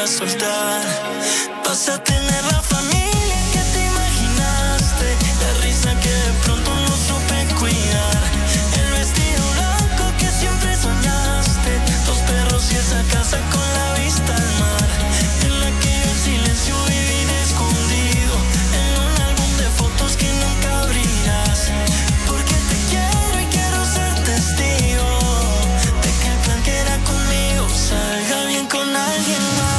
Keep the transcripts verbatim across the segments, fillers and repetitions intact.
a soltar. Vas a tener la familia que te imaginaste, la risa que de pronto no supe cuidar, el vestido blanco que siempre soñaste, dos perros y esa casa con la vista al mar, en la que yo en silencio viviré escondido, en un álbum de fotos que nunca abrirás, porque te quiero y quiero ser testigo de que el plan que era conmigo salga bien con alguien más.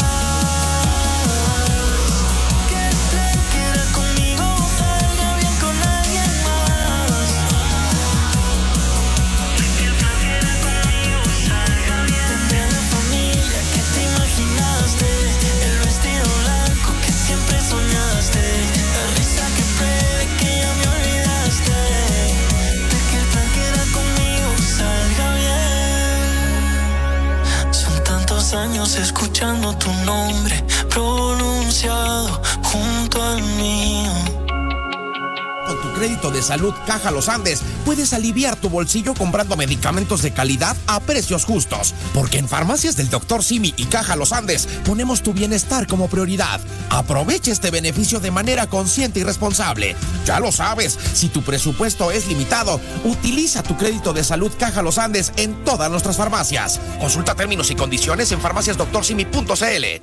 Años escuchando tu nombre pronunciado junto al mío. Con tu crédito de salud Caja Los Andes puedes aliviar tu bolsillo comprando medicamentos de calidad a precios justos, porque en Farmacias del doctor Simi y Caja Los Andes ponemos tu bienestar como prioridad. Aprovecha este beneficio de manera consciente y responsable. Ya lo sabes, si tu presupuesto es limitado, utiliza tu crédito de salud Caja Los Andes en todas nuestras farmacias. Consulta términos y condiciones en farmacias doctor simi punto c l.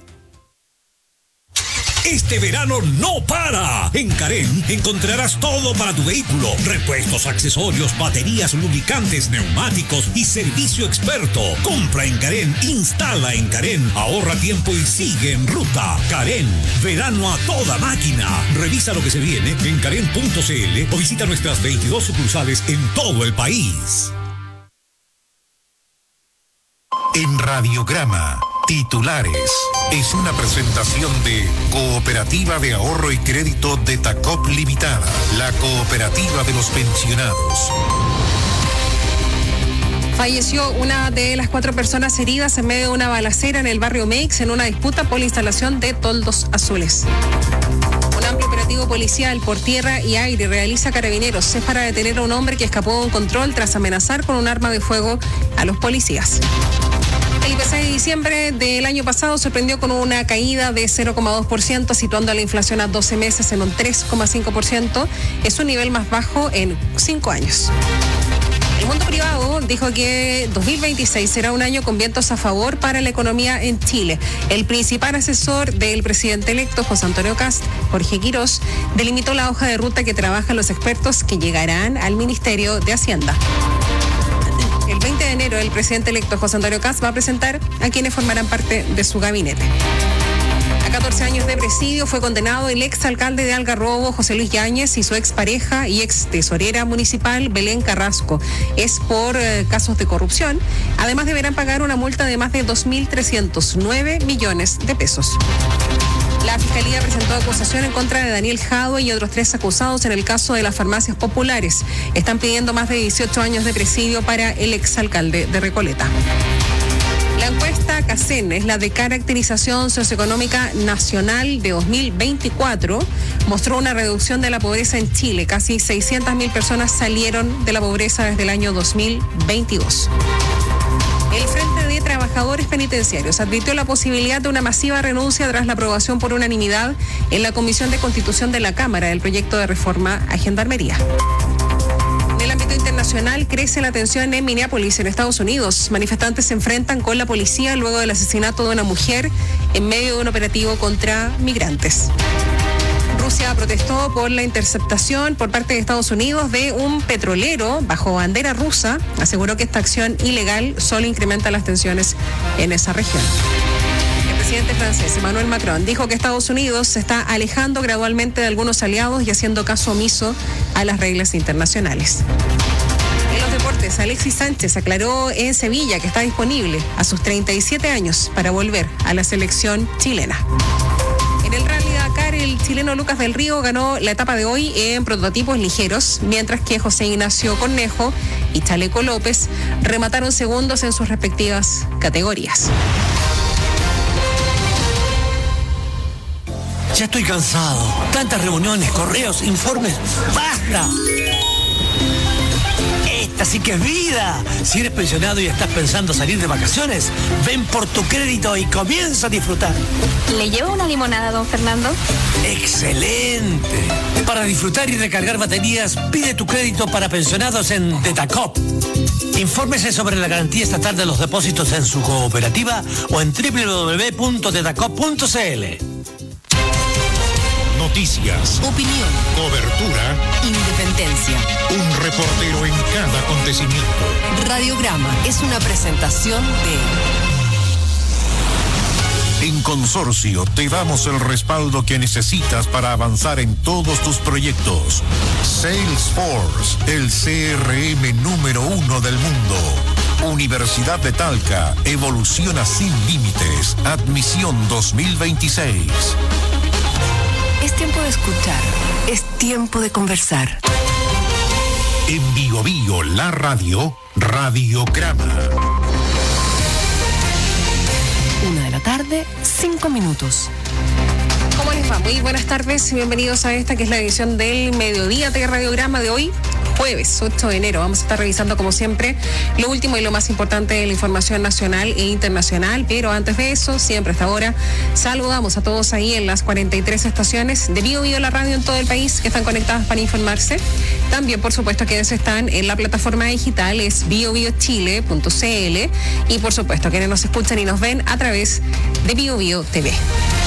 Este verano no para. En Carén encontrarás todo para tu vehículo: repuestos, accesorios, baterías, lubricantes, neumáticos y servicio experto. Compra en Carén, instala en Carén, ahorra tiempo y sigue en ruta. Carén, verano a toda máquina. Revisa lo que se viene en carén punto c l o visita nuestras veintidós sucursales en todo el país. En Radiograma, titulares. Es una presentación de Cooperativa de Ahorro y Crédito de Tacop Limitada, la cooperativa de los pensionados. Falleció una de las cuatro personas heridas en medio de una balacera en el barrio Meix en una disputa por la instalación de toldos azules. Un amplio operativo policial por tierra y aire realiza Carabineros. Es para detener a un hombre que escapó de un control tras amenazar con un arma de fuego a los policías. El I P C de diciembre del año pasado sorprendió con una caída de cero coma dos por ciento, situando la inflación a doce meses en un tres coma cinco por ciento. Es su nivel más bajo en cinco años. El mundo privado dijo que dos mil veintiséis será un año con vientos a favor para la economía en Chile. El principal asesor del presidente electo, José Antonio Kast, Jorge Quirós, delimitó la hoja de ruta que trabajan los expertos que llegarán al Ministerio de Hacienda. El veinte de enero, el presidente electo José Antonio Kast va a presentar a quienes formarán parte de su gabinete. A catorce años de presidio fue condenado el ex alcalde de Algarrobo, José Luis Yáñez, y su expareja y ex tesorera municipal, Belén Carrasco. Es por eh, casos de corrupción. Además, deberán pagar una multa de más de dos mil trescientos nueve millones de pesos. La Fiscalía presentó acusación en contra de Daniel Jadue y otros tres acusados en el caso de las farmacias populares. Están pidiendo más de dieciocho años de presidio para el exalcalde de Recoleta. La encuesta CACEN es la de Caracterización Socioeconómica Nacional de dos mil veinticuatro. Mostró una reducción de la pobreza en Chile. Casi seiscientas mil personas salieron de la pobreza desde el año dos mil veintidós. El Frente de Trabajadores Penitenciarios advirtió la posibilidad de una masiva renuncia tras la aprobación por unanimidad en la Comisión de Constitución de la Cámara del proyecto de reforma a Gendarmería. En el ámbito internacional crece la tensión en Minneapolis, en Estados Unidos. Manifestantes se enfrentan con la policía luego del asesinato de una mujer en medio de un operativo contra migrantes. Rusia protestó por la interceptación por parte de Estados Unidos de un petrolero bajo bandera rusa. Aseguró que esta acción ilegal solo incrementa las tensiones en esa región. El presidente francés Emmanuel Macron dijo que Estados Unidos se está alejando gradualmente de algunos aliados y haciendo caso omiso a las reglas internacionales. En los deportes, Alexis Sánchez aclaró en Sevilla que está disponible a sus treinta y siete años para volver a la selección chilena. En el Rally Dakar, el chileno Lucas del Río ganó la etapa de hoy en prototipos ligeros, mientras que José Ignacio Cornejo y Chaleco López remataron segundos en sus respectivas categorías. Ya estoy cansado. Tantas reuniones, correos, informes. ¡Basta! Esta Así que vida, si eres pensionado y estás pensando salir de vacaciones, ven por tu crédito y comienza a disfrutar. ¿Le llevo una limonada, don Fernando? ¡Excelente! Para disfrutar y recargar baterías, pide tu crédito para pensionados en Detacop. Infórmese sobre la garantía estatal de los depósitos en su cooperativa o en doble u doble u doble u punto detacop punto c l. Noticias, opinión, cobertura, independencia. Un reportero en cada acontecimiento. Radiograma es una presentación de... En Consorcio te damos el respaldo que necesitas para avanzar en todos tus proyectos. Salesforce, el C R M número uno del mundo. Universidad de Talca, evoluciona sin límites. Admisión dos mil veintiséis. Es tiempo de escuchar, es tiempo de conversar. En Bio Bio, la radio, Radiograma. Una de la tarde, cinco minutos. ¿Cómo les va? Muy buenas tardes y bienvenidos a esta que es la edición del mediodía de Radiograma de hoy, jueves ocho de enero. Vamos a estar revisando como siempre lo último y lo más importante de la información nacional e internacional, pero antes de eso, siempre hasta ahora, saludamos a todos ahí en las cuarenta y tres estaciones de Bio Bio, la radio en todo el país que están conectadas para informarse. También, por supuesto, quienes están en la plataforma digital es bio bio chile punto c l y, por supuesto, quienes nos escuchan y nos ven a través de Bio Bio T V.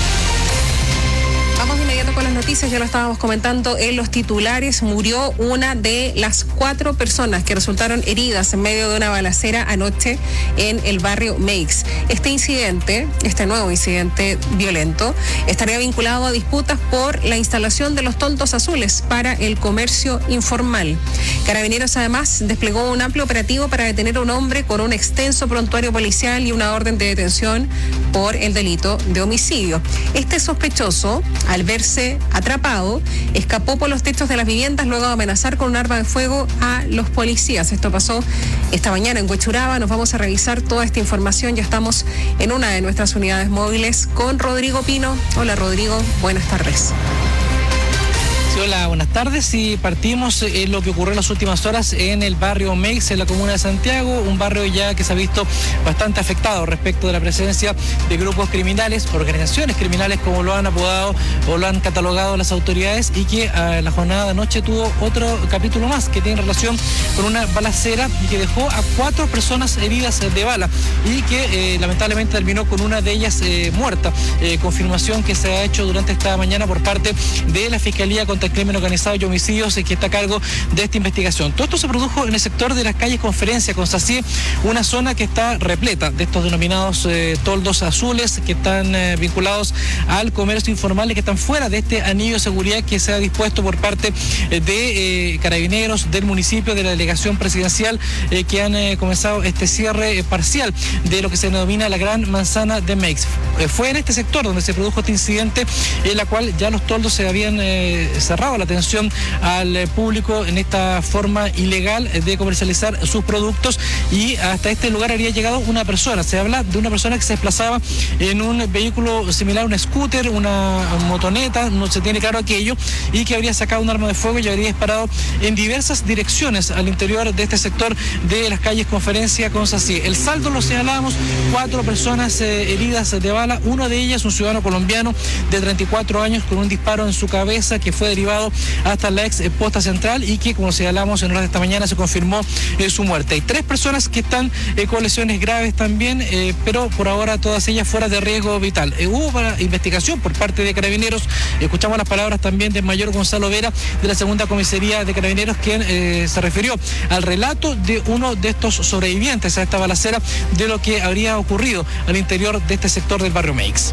Vamos de inmediato con las noticias, ya lo estábamos comentando en los titulares. Murió una de las cuatro personas que resultaron heridas en medio de una balacera anoche en el barrio Meix. Este incidente, este nuevo incidente violento, estaría vinculado a disputas por la instalación de los toldos azules para el comercio informal. Carabineros además desplegó un amplio operativo para detener a un hombre con un extenso prontuario policial y una orden de detención por el delito de homicidio. Este sospechoso, al verse atrapado, escapó por los techos de las viviendas luego de amenazar con un arma de fuego a los policías. Esto pasó esta mañana en Huechuraba. Nos vamos a revisar toda esta información. Ya estamos en una de nuestras unidades móviles con Rodrigo Pino. Hola Rodrigo, buenas tardes. Hola, buenas tardes. Y partimos en lo que ocurrió en las últimas horas en el barrio Meix, en la comuna de Santiago, un barrio ya que se ha visto bastante afectado respecto de la presencia de grupos criminales, organizaciones criminales como lo han apodado o lo han catalogado las autoridades, y que eh, la jornada de anoche tuvo otro capítulo más que tiene relación con una balacera y que dejó a cuatro personas heridas de bala y que eh, lamentablemente terminó con una de ellas eh, muerta. Eh, confirmación que se ha hecho durante esta mañana por parte de la Fiscalía contra el Crimen Organizado y Homicidios, que está a cargo de esta investigación. Todo esto se produjo en el sector de las calles Conferencia, Constací, una zona que está repleta de estos denominados eh, toldos azules que están eh, vinculados al comercio informal y que están fuera de este anillo de seguridad que se ha dispuesto por parte eh, de eh, carabineros del municipio, de la delegación presidencial, eh, que han eh, comenzado este cierre eh, parcial de lo que se denomina la Gran Manzana de Meix. Eh, fue en este sector donde se produjo este incidente, en la cual ya los toldos se habían eh, cerrado la atención al público en esta forma ilegal de comercializar sus productos, y hasta este lugar habría llegado una persona. Se habla de una persona que se desplazaba en un vehículo similar a un scooter, una motoneta, no se tiene claro aquello, y que habría sacado un arma de fuego y habría disparado en diversas direcciones al interior de este sector de las calles Conferencia, Constací. El saldo lo señalábamos, cuatro personas eh, heridas de bala, una de ellas un ciudadano colombiano de treinta y cuatro años con un disparo en su cabeza que fue derivado hasta la ex posta central y que, como señalamos en horas de esta mañana, se confirmó eh, su muerte. Hay tres personas que están eh, con lesiones graves también, eh, pero por ahora todas ellas fuera de riesgo vital. Eh, hubo para investigación por parte de Carabineros. Escuchamos las palabras también del mayor Gonzalo Vera de la segunda comisaría de Carabineros, quien eh, se refirió al relato de uno de estos sobrevivientes a esta balacera, de lo que habría ocurrido al interior de este sector del barrio Meix.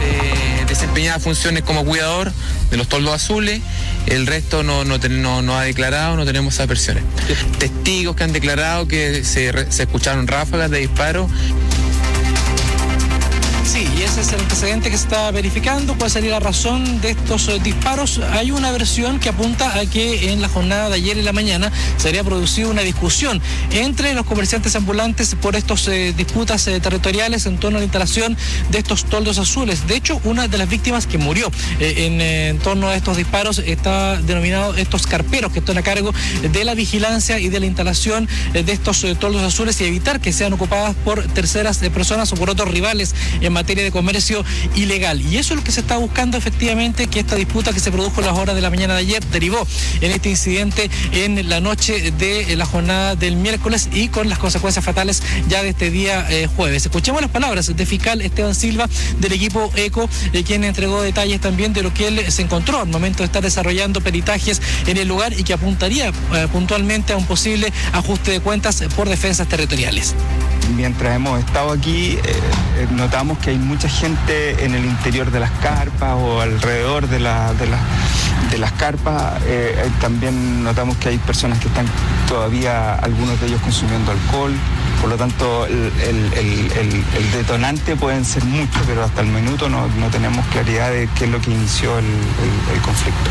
Se desempeñaba funciones como cuidador de los toldos azules. El resto no, no, no, no ha declarado, no tenemos esas versiones. Testigos que han declarado que se, se escucharon ráfagas de disparo. Sí, y ese es el antecedente que se está verificando. ¿Cuál sería la razón de estos eh, disparos? Hay una versión que apunta a que en la jornada de ayer en la mañana se habría producido una discusión entre los comerciantes ambulantes por estos eh, disputas eh, territoriales en torno a la instalación de estos toldos azules. De hecho, una de las víctimas que murió eh, en, eh, en torno a estos disparos está denominado estos carperos que están a cargo de la vigilancia y de la instalación eh, de estos eh, toldos azules y evitar que sean ocupadas por terceras eh, personas o por otros rivales en materia de comercio ilegal. Y eso es lo que se está buscando efectivamente, que esta disputa que se produjo en las horas de la mañana de ayer derivó en este incidente en la noche de la jornada del miércoles y con las consecuencias fatales ya de este día eh, jueves. Escuchemos las palabras del fiscal Esteban Silva del equipo ECO, eh, quien entregó detalles también de lo que él se encontró al momento de estar desarrollando peritajes en el lugar y que apuntaría eh, puntualmente a un posible ajuste de cuentas por defensas territoriales. Mientras hemos estado aquí, eh, notamos que hay mucha gente en el interior de las carpas o alrededor de, la, de, la, de las carpas. Eh, también notamos que hay personas que están todavía, algunos de ellos consumiendo alcohol. Por lo tanto, el, el, el, el, el detonante pueden ser muchos, pero hasta el minuto no, no tenemos claridad de qué es lo que inició el, el, el conflicto.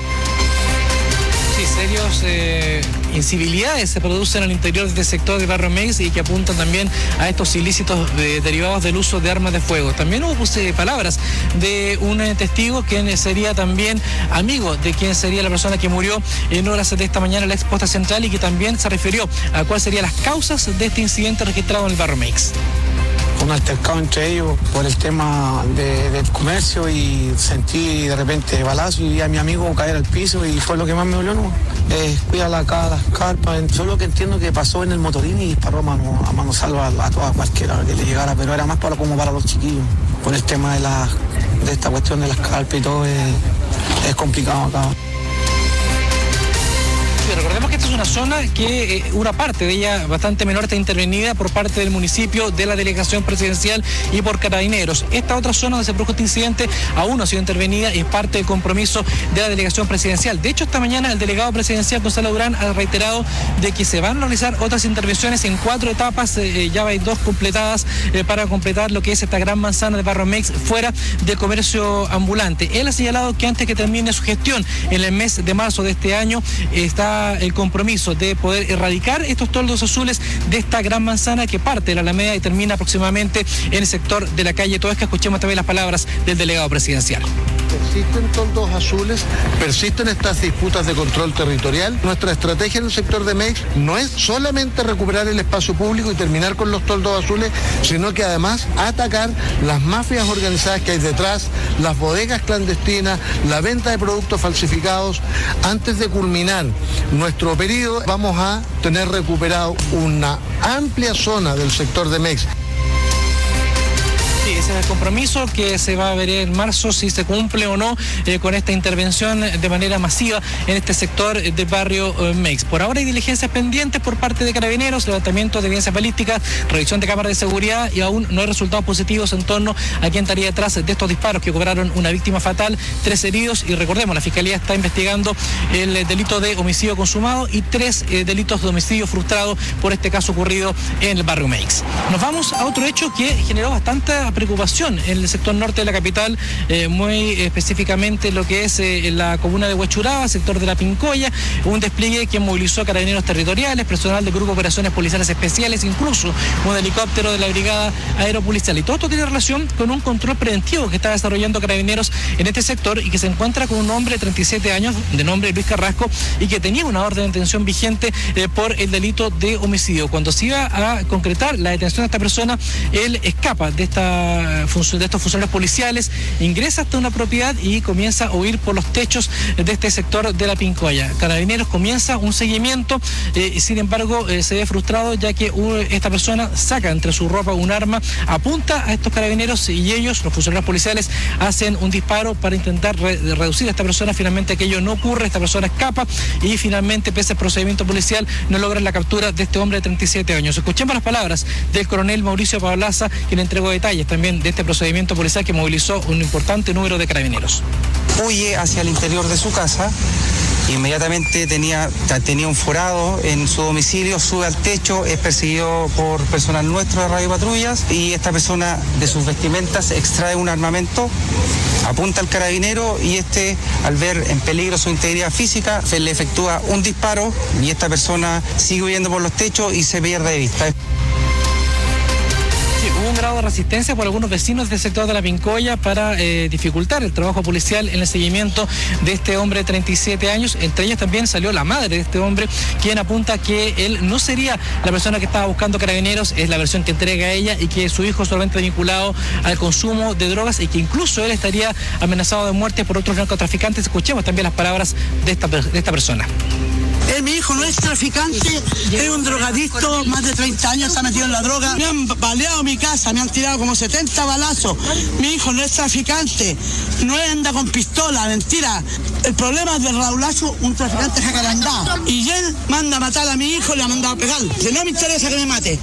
Sí, serios eh, incivilidades se producen al interior de este sector del barrio Mex y que apuntan también a estos ilícitos de, derivados del uso de armas de fuego. También hubo pues, eh, palabras de un eh, testigo quien sería también amigo de quien sería la persona que murió en horas de esta mañana en la exposta central y que también se refirió a cuáles serían las causas de este incidente registrado en el barrio Mex. Un altercado entre ellos por el tema de, del comercio y sentí de repente balazo y vi a mi amigo caer al piso y fue lo que más me dolió, ¿no? Eh, cuida la, las carpas, solo que entiendo que pasó en el motorín y disparó a mano, a mano salva a, a toda cualquiera que le llegara, pero era más para como para los chiquillos, por el tema de, la, de esta cuestión de las carpas y todo, es, es complicado acá. Recordemos que esta es una zona que eh, una parte de ella bastante menor está intervenida por parte del municipio, de la delegación presidencial y por carabineros. Esta otra zona donde se produjo este incidente aún no ha sido intervenida y es parte del compromiso de la delegación presidencial. De hecho, esta mañana el delegado presidencial Gonzalo Durán ha reiterado de que se van a realizar otras intervenciones en cuatro etapas, eh, ya hay dos completadas eh, para completar lo que es esta gran manzana de Barrio Mex fuera del comercio ambulante. Él ha señalado que antes que termine su gestión en el mes de marzo de este año eh, está el compromiso de poder erradicar estos toldos azules de esta gran manzana que parte de la Alameda y termina aproximadamente en el sector de la calle Toesca. Escuchemos también las palabras del delegado presidencial. Persisten toldos azules, persisten estas disputas de control territorial. Nuestra estrategia en el sector de Mex no es solamente recuperar el espacio público y terminar con los toldos azules, sino que además atacar las mafias organizadas que hay detrás, las bodegas clandestinas, la venta de productos falsificados. Antes de culminar nuestro periodo, vamos a tener recuperado una amplia zona del sector de Mex. Sí, ese es el compromiso que se va a ver en marzo si se cumple o no eh, con esta intervención de manera masiva en este sector del barrio eh, Mex. Por ahora hay diligencias pendientes por parte de carabineros, levantamiento de evidencias balísticas, revisión de cámaras de seguridad y aún no hay resultados positivos en torno a quién estaría detrás de estos disparos que cobraron una víctima fatal, tres heridos y recordemos, la Fiscalía está investigando el eh, delito de homicidio consumado y tres eh, delitos de homicidio frustrado por este caso ocurrido en el barrio Mex. Nos vamos a otro hecho que generó bastante preocupación en el sector norte de la capital, eh, muy específicamente lo que es eh, en la comuna de Huechuraba, sector de la Pincoya, un despliegue que movilizó a carabineros territoriales, personal del Grupo de Operaciones Policiales Especiales, incluso un helicóptero de la Brigada Aeropolicial. Y todo esto tiene relación con un control preventivo que está desarrollando carabineros en este sector y que se encuentra con un hombre de treinta y siete años, de nombre Luis Carrasco, y que tenía una orden de detención vigente eh, por el delito de homicidio. Cuando se iba a concretar la detención de esta persona, él escapa de esta de estos funcionarios policiales, ingresa hasta una propiedad y comienza a huir por los techos de este sector de la Pincoya. Carabineros comienza un seguimiento, eh, sin embargo eh, se ve frustrado ya que uh, esta persona saca entre su ropa un arma, apunta a estos carabineros y ellos, los funcionarios policiales, hacen un disparo para intentar re reducir a esta persona. Finalmente aquello no ocurre, esta persona escapa y finalmente, pese al procedimiento policial, no logran la captura de este hombre de treinta y siete años. Escuchemos las palabras del coronel Mauricio Pablaza, quien entregó detalles también de este procedimiento policial que movilizó un importante número de carabineros. Huye hacia el interior de su casa Inmediatamente tenía, tenía un forado en su domicilio, sube al techo, es perseguido por personal nuestro de Radio Patrullas y esta persona de sus vestimentas extrae un armamento, apunta al carabinero y este, al ver en peligro su integridad física, se le efectúa un disparo y esta persona sigue huyendo por los techos y se pierde de vista. Hubo un grado de resistencia por algunos vecinos del sector de La Pincoya para eh, dificultar el trabajo policial en el seguimiento de este hombre de treinta y siete años. Entre ellas también salió la madre de este hombre, quien apunta que él no sería la persona que estaba buscando Carabineros, es la versión que entrega ella, y que su hijo solamente vinculado al consumo de drogas y que incluso él estaría amenazado de muerte por otros narcotraficantes. Escuchemos también las palabras de esta, de esta persona. Eh, mi hijo no es traficante, es un drogadicto, más de treinta años está metido en la droga. Me han baleado mi casa, me han tirado como setenta balazos. Mi hijo no es traficante, no anda con pistola, mentira. El problema es de Raulazo, un traficante jacarandá. Y él manda a matar a mi hijo, le ha mandado a pegar. Si no me interesa que me mate.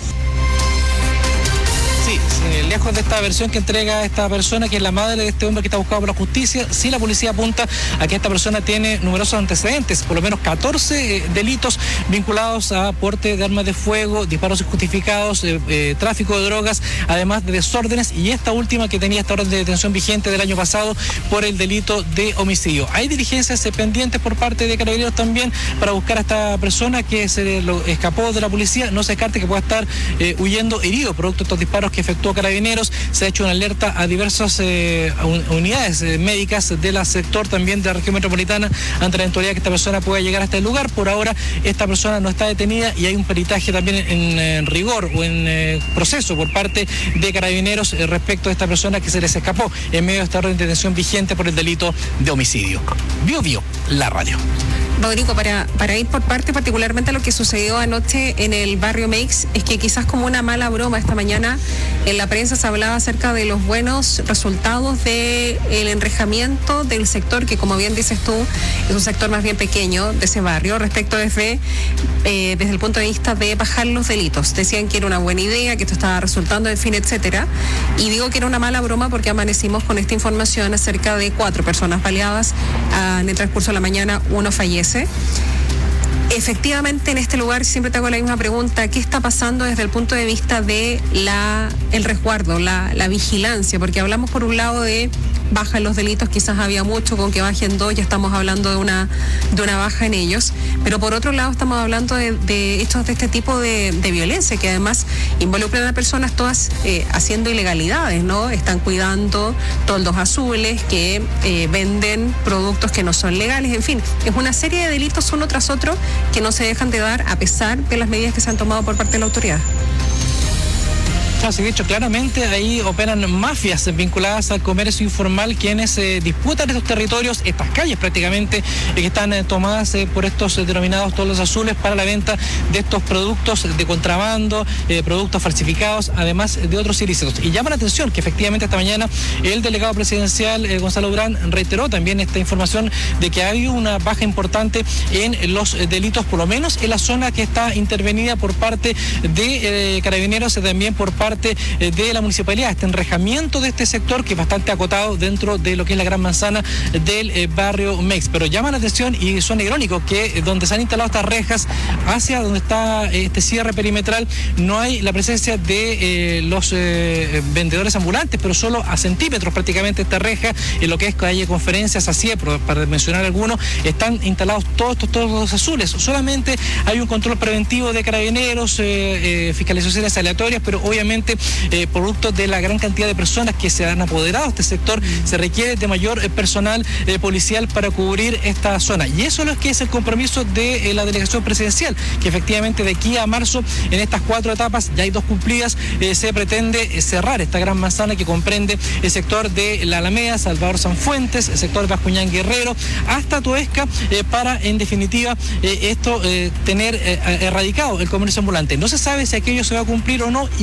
Sí, sí, lejos de esta versión que entrega esta persona, que es la madre de este hombre que está buscado por la justicia, sí la policía apunta a que esta persona tiene numerosos antecedentes, por lo menos catorce eh, delitos vinculados a porte de armas de fuego, disparos injustificados, eh, eh, tráfico de drogas, además de desórdenes, y esta última que tenía esta orden de detención vigente del año pasado por el delito de homicidio. Hay diligencias eh, pendientes por parte de Carabineros también para buscar a esta persona que se lo escapó de la policía. No se descarte que pueda estar eh, huyendo herido producto de estos disparos que efectuó Carabineros. Se ha hecho una alerta a diversas eh, un, unidades eh, médicas del sector también de la región metropolitana ante la eventualidad que esta persona pueda llegar hasta el lugar. Por ahora esta persona no está detenida y hay un peritaje también en, en, en rigor o en eh, proceso por parte de Carabineros eh, respecto a esta persona que se les escapó en medio de esta orden de detención vigente por el delito de homicidio. Bio Bio, la radio. Rodrigo, para, para ir por parte, particularmente lo que sucedió anoche en el barrio Meix, es que quizás como una mala broma esta mañana en la prensa se hablaba acerca de los buenos resultados del enrejamiento del sector, que como bien dices tú, es un sector más bien pequeño de ese barrio, respecto desde, eh, desde el punto de vista de bajar los delitos. Decían que era una buena idea, que esto estaba resultando, en fin, etcétera. Y digo que era una mala broma porque amanecimos con esta información acerca de cuatro personas baleadas. Ah, en el transcurso de la mañana uno fallece. Efectivamente, en este lugar siempre te hago la misma pregunta: ¿qué está pasando desde el punto de vista de la el resguardo, la, la vigilancia? Porque hablamos por un lado de baja en los delitos, quizás había mucho, con que bajen dos ya estamos hablando de una de una baja en ellos, pero por otro lado estamos hablando de, de hechos de este tipo de, de violencia, que además involucran a personas todas eh, haciendo ilegalidades, ¿no? Están cuidando toldos azules, que eh, venden productos que no son legales, en fin, es una serie de delitos uno tras otro que no se dejan de dar a pesar de las medidas que se han tomado por parte de la autoridad. Así dicho, claramente ahí operan mafias vinculadas al comercio informal, quienes eh, disputan estos territorios, estas calles prácticamente, eh, que están eh, tomadas eh, por estos eh, denominados toldos azules para la venta de estos productos de contrabando, eh, productos falsificados, además de otros ilícitos. Y llama la atención que efectivamente esta mañana el delegado presidencial eh, Gonzalo Durán reiteró también esta información de que ha habido una baja importante en los eh, delitos, por lo menos en la zona que está intervenida por parte de eh, Carabineros y también por parte de la municipalidad. Este enrejamiento de este sector, que es bastante acotado dentro de lo que es la gran manzana del eh, barrio Meix. Pero llama la atención y suena irónico que eh, donde se han instalado estas rejas hacia donde está eh, este cierre perimetral no hay la presencia de eh, los eh, vendedores ambulantes, pero solo a centímetros prácticamente esta reja, en lo que es calle Conferencias, así para mencionar algunos, están instalados todos estos toldos azules. Solamente hay un control preventivo de Carabineros, eh, eh, fiscalizaciones aleatorias, pero obviamente Eh, producto de la gran cantidad de personas que se han apoderado de este sector, se requiere de mayor eh, personal eh, policial para cubrir esta zona. Y eso es lo que es el compromiso de eh, la delegación presidencial, que efectivamente de aquí a marzo, en estas cuatro etapas, ya hay dos cumplidas, eh, se pretende eh, cerrar esta gran manzana que comprende el sector de La Alameda, Salvador Sanfuentes, el sector de Bascuñán Guerrero, hasta Toesca, eh, para en definitiva eh, esto eh, tener eh, erradicado el comercio ambulante. No se sabe si aquello se va a cumplir o no, y también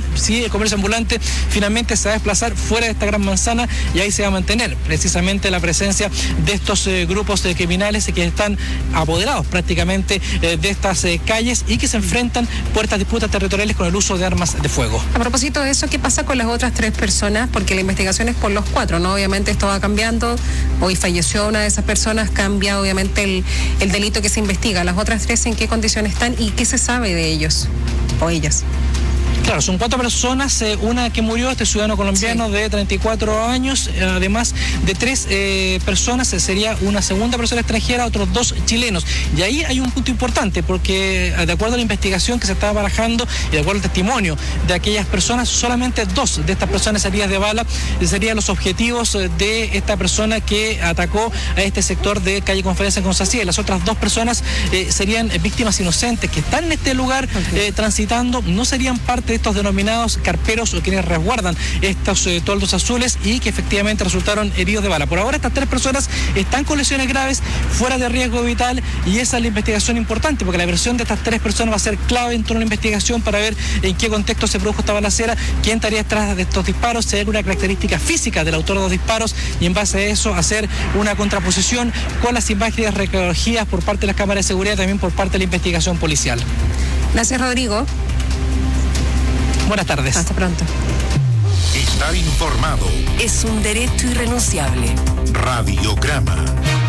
si el comercio ambulante finalmente se va a desplazar fuera de esta gran manzana y ahí se va a mantener precisamente la presencia de estos eh, grupos de criminales que están apoderados prácticamente eh, de estas eh, calles y que se enfrentan por estas disputas territoriales con el uso de armas de fuego. A propósito de eso, ¿qué pasa con las otras tres personas? Porque la investigación es por los cuatro, ¿no? Obviamente esto va cambiando. Hoy falleció una de esas personas, cambia obviamente el, el delito que se investiga. Las otras tres, ¿en qué condiciones están y qué se sabe de ellos o ellas? Claro, son cuatro personas, eh, una que murió, este ciudadano colombiano sí. de treinta y cuatro años, eh, además de tres eh, personas, eh, sería una segunda persona extranjera, otros dos chilenos. Y ahí hay un punto importante, porque de acuerdo a la investigación que se estaba barajando y de acuerdo al testimonio de aquellas personas, solamente dos de estas personas heridas de bala eh, serían los objetivos eh, de esta persona que atacó a este sector de calle Conferencia en Constancia. Las otras dos personas eh, serían víctimas inocentes que están en este lugar okay. eh, transitando, no serían parte de estos denominados carperos o quienes resguardan estos eh, toldos azules y que efectivamente resultaron heridos de bala. Por ahora estas tres personas están con lesiones graves, fuera de riesgo vital, y esa es la investigación importante, porque la versión de estas tres personas va a ser clave en toda una investigación para ver en qué contexto se produjo esta balacera, quién estaría detrás de estos disparos, si hay alguna característica física del autor de los disparos, y en base a eso hacer una contraposición con las imágenes recogidas por parte de las cámaras de seguridad y también por parte de la investigación policial. Gracias, Rodrigo. Buenas tardes. Hasta pronto. Estar informado es un derecho irrenunciable. Radiograma.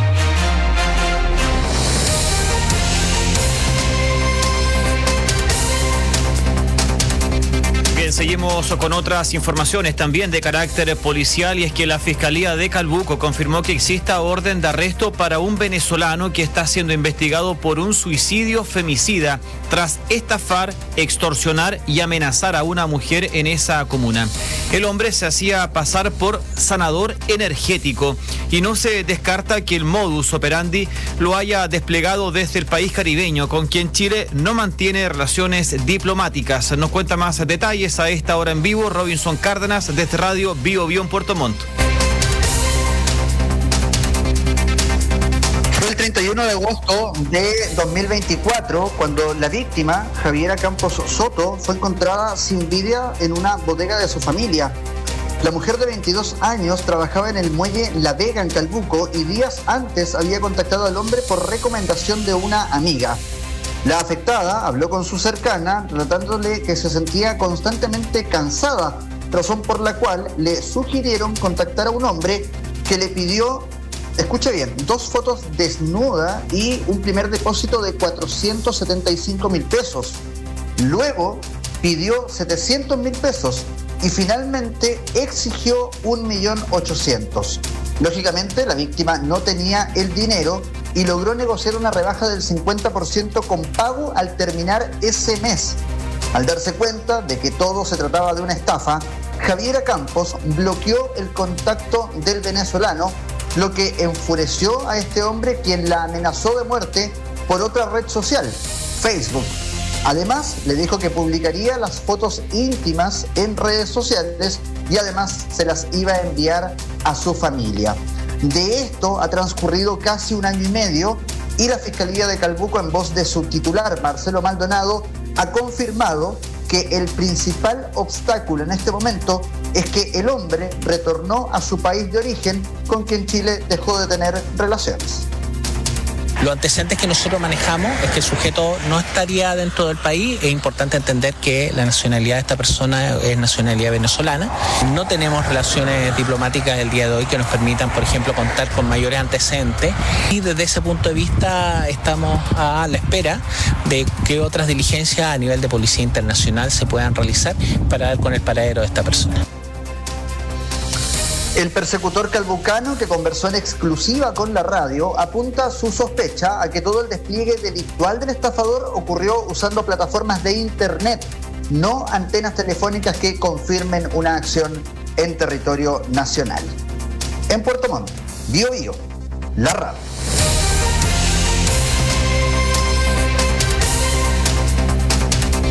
Bien, seguimos con otras informaciones también de carácter policial, y es que la Fiscalía de Calbuco confirmó que exista orden de arresto para un venezolano que está siendo investigado por un suicidio femicida tras estafar, extorsionar y amenazar a una mujer en esa comuna. El hombre se hacía pasar por sanador energético y no se descarta que el modus operandi lo haya desplegado desde el país caribeño, con quien Chile no mantiene relaciones diplomáticas. Nos cuenta más detalles a esta hora en vivo Robinson Cárdenas desde Radio Bio Bio en Puerto Montt. Fue el treinta y uno de agosto de dos mil veinticuatro cuando la víctima, Javiera Campos Soto, fue encontrada sin vida en una bodega de su familia. La mujer de veintidós años trabajaba en el muelle La Vega en Calbuco y días antes había contactado al hombre por recomendación de una amiga. La afectada habló con su cercana, relatándole que se sentía constantemente cansada, razón por la cual le sugirieron contactar a un hombre que le pidió, escuche bien, dos fotos desnuda y un primer depósito de cuatrocientos setenta y cinco mil pesos. Luego pidió setecientos mil pesos y finalmente exigió un millón ochocientos. Lógicamente, la víctima no tenía el dinero y logró negociar una rebaja del cincuenta por ciento con pago al terminar ese mes. Al darse cuenta de que todo se trataba de una estafa, Javiera Campos bloqueó el contacto del venezolano, lo que enfureció a este hombre, quien la amenazó de muerte por otra red social, Facebook. Además, le dijo que publicaría las fotos íntimas en redes sociales y además se las iba a enviar a su familia. De esto ha transcurrido casi un año y medio y la Fiscalía de Calbuco, en voz de su titular, Marcelo Maldonado, ha confirmado que el principal obstáculo en este momento es que el hombre retornó a su país de origen, con quien Chile dejó de tener relaciones. Los antecedentes que nosotros manejamos es que el sujeto no estaría dentro del país. Es importante entender que la nacionalidad de esta persona es nacionalidad venezolana. No tenemos relaciones diplomáticas el día de hoy que nos permitan, por ejemplo, contar con mayores antecedentes. Y desde ese punto de vista estamos a la espera de que otras diligencias a nivel de Policía Internacional se puedan realizar para dar con el paradero de esta persona. El persecutor calbucano, que conversó en exclusiva con la radio, apunta su sospecha a que todo el despliegue delictual del estafador ocurrió usando plataformas de internet, no antenas telefónicas que confirmen una acción en territorio nacional. En Puerto Montt, Bio Bio, la radio. Bueno,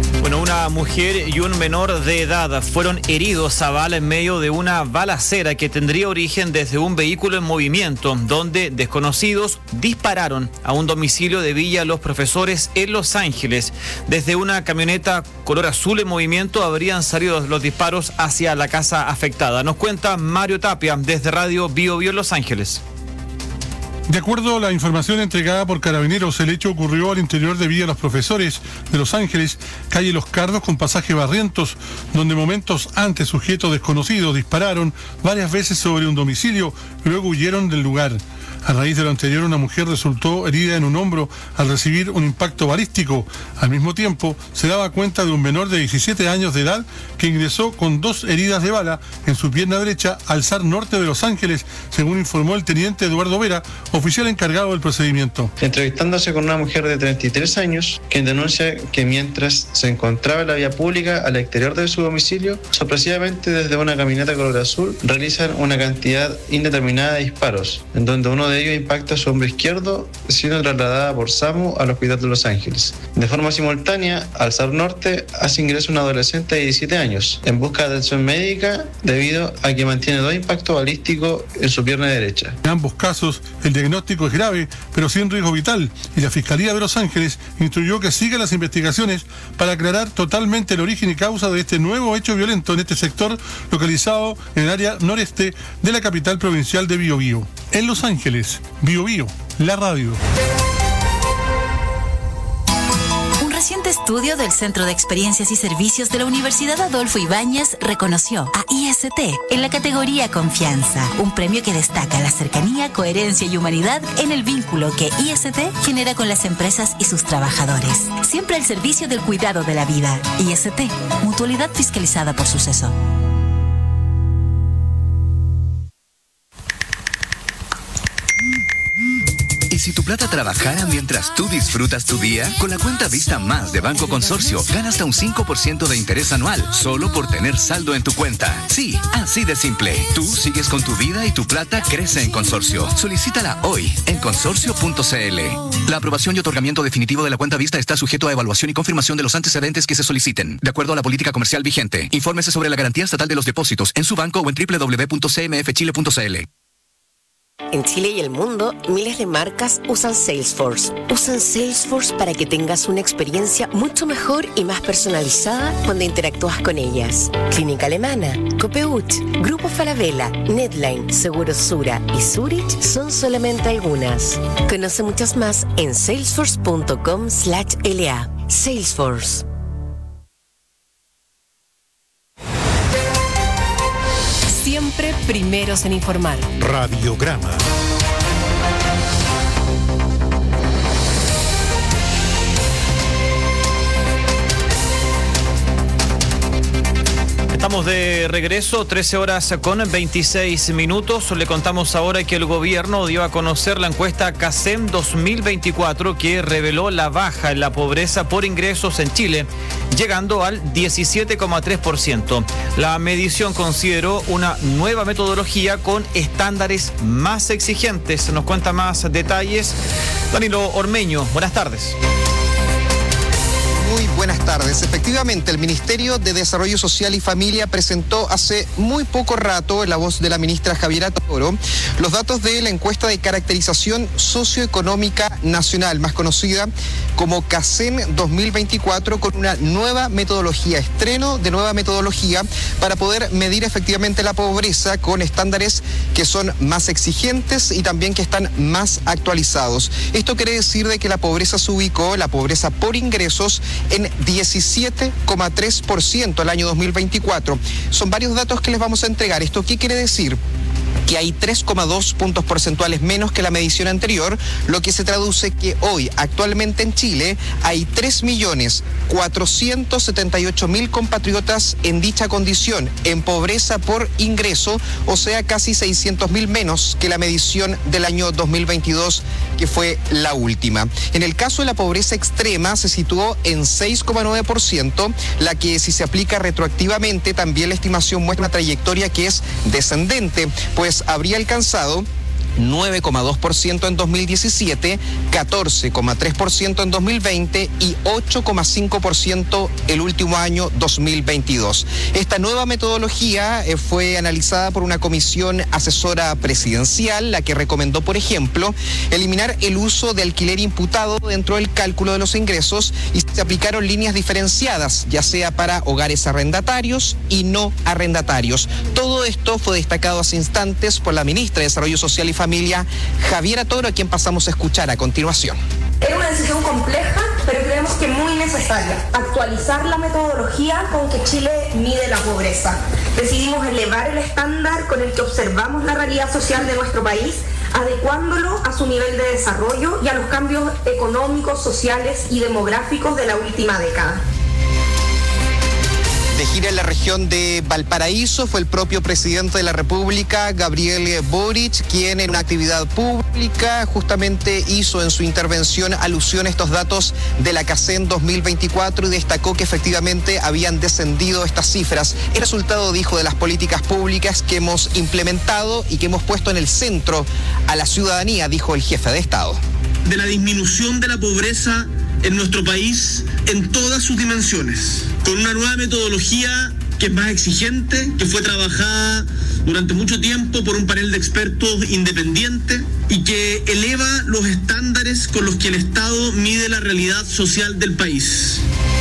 Una mujer y un menor de edad fueron heridos a bala en medio de una balacera que tendría origen desde un vehículo en movimiento, donde desconocidos dispararon a un domicilio de Villa Los Profesores en Los Ángeles. Desde una camioneta color azul en movimiento habrían salido los disparos hacia la casa afectada. Nos cuenta Mario Tapia desde Radio Bio Bio Los Ángeles. De acuerdo a la información entregada por Carabineros, el hecho ocurrió al interior de Villa Los Profesores de Los Ángeles, calle Los Cardos con pasaje Barrientos, donde momentos antes sujetos desconocidos dispararon varias veces sobre un domicilio y luego huyeron del lugar. A raíz de lo anterior, una mujer resultó herida en un hombro al recibir un impacto balístico. Al mismo tiempo, se daba cuenta de un menor de diecisiete años de edad que ingresó con dos heridas de bala en su pierna derecha al S A R Norte de Los Ángeles, según informó el teniente Eduardo Vera, oficial encargado del procedimiento. Entrevistándose con una mujer de treinta y tres años, quien denuncia que mientras se encontraba en la vía pública al exterior de su domicilio, sorpresivamente desde una camioneta color azul realizan una cantidad indeterminada de disparos, en donde uno de ellos impacta su hombro izquierdo, siendo trasladada por SAMU al Hospital de Los Ángeles. De forma simultánea, al S A R Norte hace ingreso un adolescente de diecisiete años en busca de atención médica debido a que mantiene dos impactos balísticos en su pierna derecha. En ambos casos, el diagnóstico es grave, pero sin riesgo vital, y la Fiscalía de Los Ángeles instruyó que siga las investigaciones para aclarar totalmente el origen y causa de este nuevo hecho violento en este sector localizado en el área noreste de la capital provincial de Biobío. En Los Ángeles, Bio Bio, la radio. Un reciente estudio del Centro de Experiencias y Servicios de la Universidad Adolfo Ibáñez reconoció a I S T en la categoría Confianza, un premio que destaca la cercanía, coherencia y humanidad en el vínculo que I S T genera con las empresas y sus trabajadores. Siempre al servicio del cuidado de la vida. I S T, mutualidad fiscalizada por Suceso. ¿Y si tu plata trabajara mientras tú disfrutas tu día? Con la cuenta Vista Más de Banco Consorcio, gana hasta un cinco por ciento de interés anual, solo por tener saldo en tu cuenta. Sí, así de simple. Tú sigues con tu vida y tu plata crece en Consorcio. Solicítala hoy en consorcio punto c l. La aprobación y otorgamiento definitivo de la cuenta Vista está sujeto a evaluación y confirmación de los antecedentes que se soliciten, de acuerdo a la política comercial vigente. Infórmese sobre la garantía estatal de los depósitos en su banco o en doble u doble u doble u punto c m f chile punto c l. En Chile y el mundo, miles de marcas usan Salesforce. Usan Salesforce para que tengas una experiencia mucho mejor y más personalizada cuando interactúas con ellas. Clínica Alemana, Copeuch, Grupo Falabella, Netline, Seguros Sura y Zurich son solamente algunas. Conoce muchas más en salesforce punto com slash l a. Salesforce. Siempre primeros en informar. Radiograma. Estamos de regreso, trece horas con veintiséis minutos. Le contamos ahora que el gobierno dio a conocer la encuesta CACEM dos mil veinticuatro que reveló la baja en la pobreza por ingresos en Chile, llegando al diecisiete coma tres por ciento. La medición consideró una nueva metodología con estándares más exigentes. Nos cuenta más detalles Danilo Ormeño. Buenas tardes. Muy buenas tardes. Efectivamente, el Ministerio de Desarrollo Social y Familia presentó hace muy poco rato, en la voz de la ministra Javiera Toro, los datos de la encuesta de caracterización socioeconómica nacional, más conocida como CACEM dos mil veinticuatro, con una nueva metodología, estreno de nueva metodología para poder medir efectivamente la pobreza con estándares que son más exigentes y también que están más actualizados. Esto quiere decir de que la pobreza se ubicó, la pobreza por ingresos, en diecisiete coma tres por ciento al año dos mil veinticuatro. Son varios datos que les vamos a entregar. ¿Esto qué quiere decir? Que hay tres coma dos puntos porcentuales menos que la medición anterior, lo que se traduce que hoy, actualmente en Chile, hay tres millones cuatrocientos setenta y ocho mil compatriotas en dicha condición, en pobreza por ingreso, o sea, casi seiscientos mil menos que la medición del año dos mil veintidós, que fue la última. En el caso de la pobreza extrema, se situó en seis coma nueve por ciento, la que, si se aplica retroactivamente, también la estimación muestra una trayectoria que es descendente, pues habría alcanzado nueve coma dos por ciento en dos mil diecisiete, catorce coma tres por ciento en dos mil veinte y ocho coma cinco por ciento el último año dos mil veintidós. Esta nueva metodología eh, fue analizada por una comisión asesora presidencial, la que recomendó, por ejemplo, eliminar el uso de alquiler imputado dentro del cálculo de los ingresos y se aplicaron líneas diferenciadas, ya sea para hogares arrendatarios y no arrendatarios. Todo esto fue destacado hace instantes por la ministra de Desarrollo Social y Familia, Javiera Toro, a quien pasamos a escuchar a continuación. Era una decisión compleja, pero creemos que muy necesaria. Actualizar la metodología con que Chile mide la pobreza. Decidimos elevar el estándar con el que observamos la realidad social de nuestro país, adecuándolo a su nivel de desarrollo y a los cambios económicos, sociales y demográficos de la última década. De gira en la región de Valparaíso fue el propio presidente de la República, Gabriel Boric, quien en una actividad pública justamente hizo en su intervención alusión a estos datos de la CACEN dos mil veinticuatro y destacó que efectivamente habían descendido estas cifras. El resultado, dijo, de las políticas públicas que hemos implementado y que hemos puesto en el centro a la ciudadanía, dijo el jefe de Estado. De la disminución de la pobreza en nuestro país en todas sus dimensiones, con una nueva metodología que es más exigente, que fue trabajada durante mucho tiempo por un panel de expertos independiente y que eleva los estándares con los que el Estado mide la realidad social del país.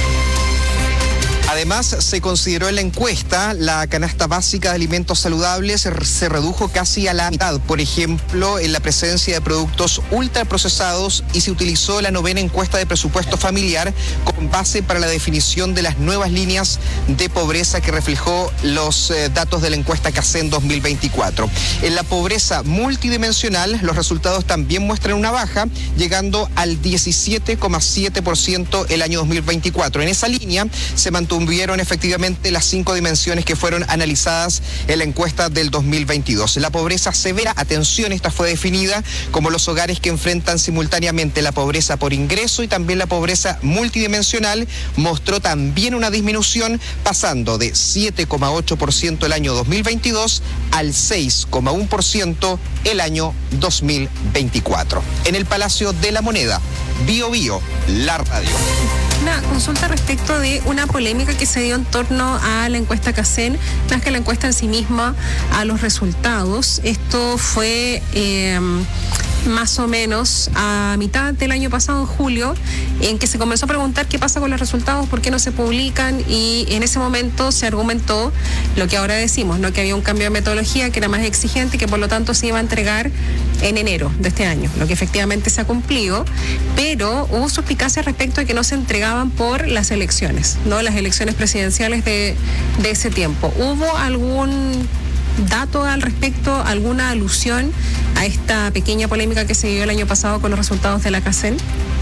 Además, se consideró en la encuesta la canasta básica de alimentos saludables se redujo casi a la mitad, por ejemplo, en la presencia de productos ultraprocesados, y se utilizó la novena encuesta de presupuesto familiar con base para la definición de las nuevas líneas de pobreza que reflejó los eh, datos de la encuesta CACEN dos mil veinticuatro. En la pobreza multidimensional, los resultados también muestran una baja, llegando al diecisiete coma siete por ciento el año dos mil veinticuatro. En esa línea se mantuvo Tuvieron efectivamente las cinco dimensiones que fueron analizadas en la encuesta del dos mil veintidós. La pobreza severa, atención, esta fue definida como los hogares que enfrentan simultáneamente la pobreza por ingreso y también la pobreza multidimensional, mostró también una disminución, pasando de siete coma ocho por ciento el año dos mil veintidós al seis coma uno por ciento el año dos mil veinticuatro. En el Palacio de la Moneda, Bio Bio, la radio. Una consulta respecto de una polémica que se dio en torno a la encuesta CACEN, más que la encuesta en sí misma, a los resultados. Esto fue eh, más o menos a mitad del año pasado, en julio, en que se comenzó a preguntar qué pasa con los resultados, por qué no se publican, y en ese momento se argumentó lo que ahora decimos, ¿no? Que había un cambio de metodología que era más exigente y que por lo tanto se iba a entregar en enero de este año, lo que efectivamente se ha cumplido, pero hubo suspicacia respecto de que no se entregaban por las elecciones, ¿no? Las elecciones presidenciales de, de ese tiempo. ¿Hubo algún dato al respecto, alguna alusión a esta pequeña polémica que se dio el año pasado con los resultados de la CACEN?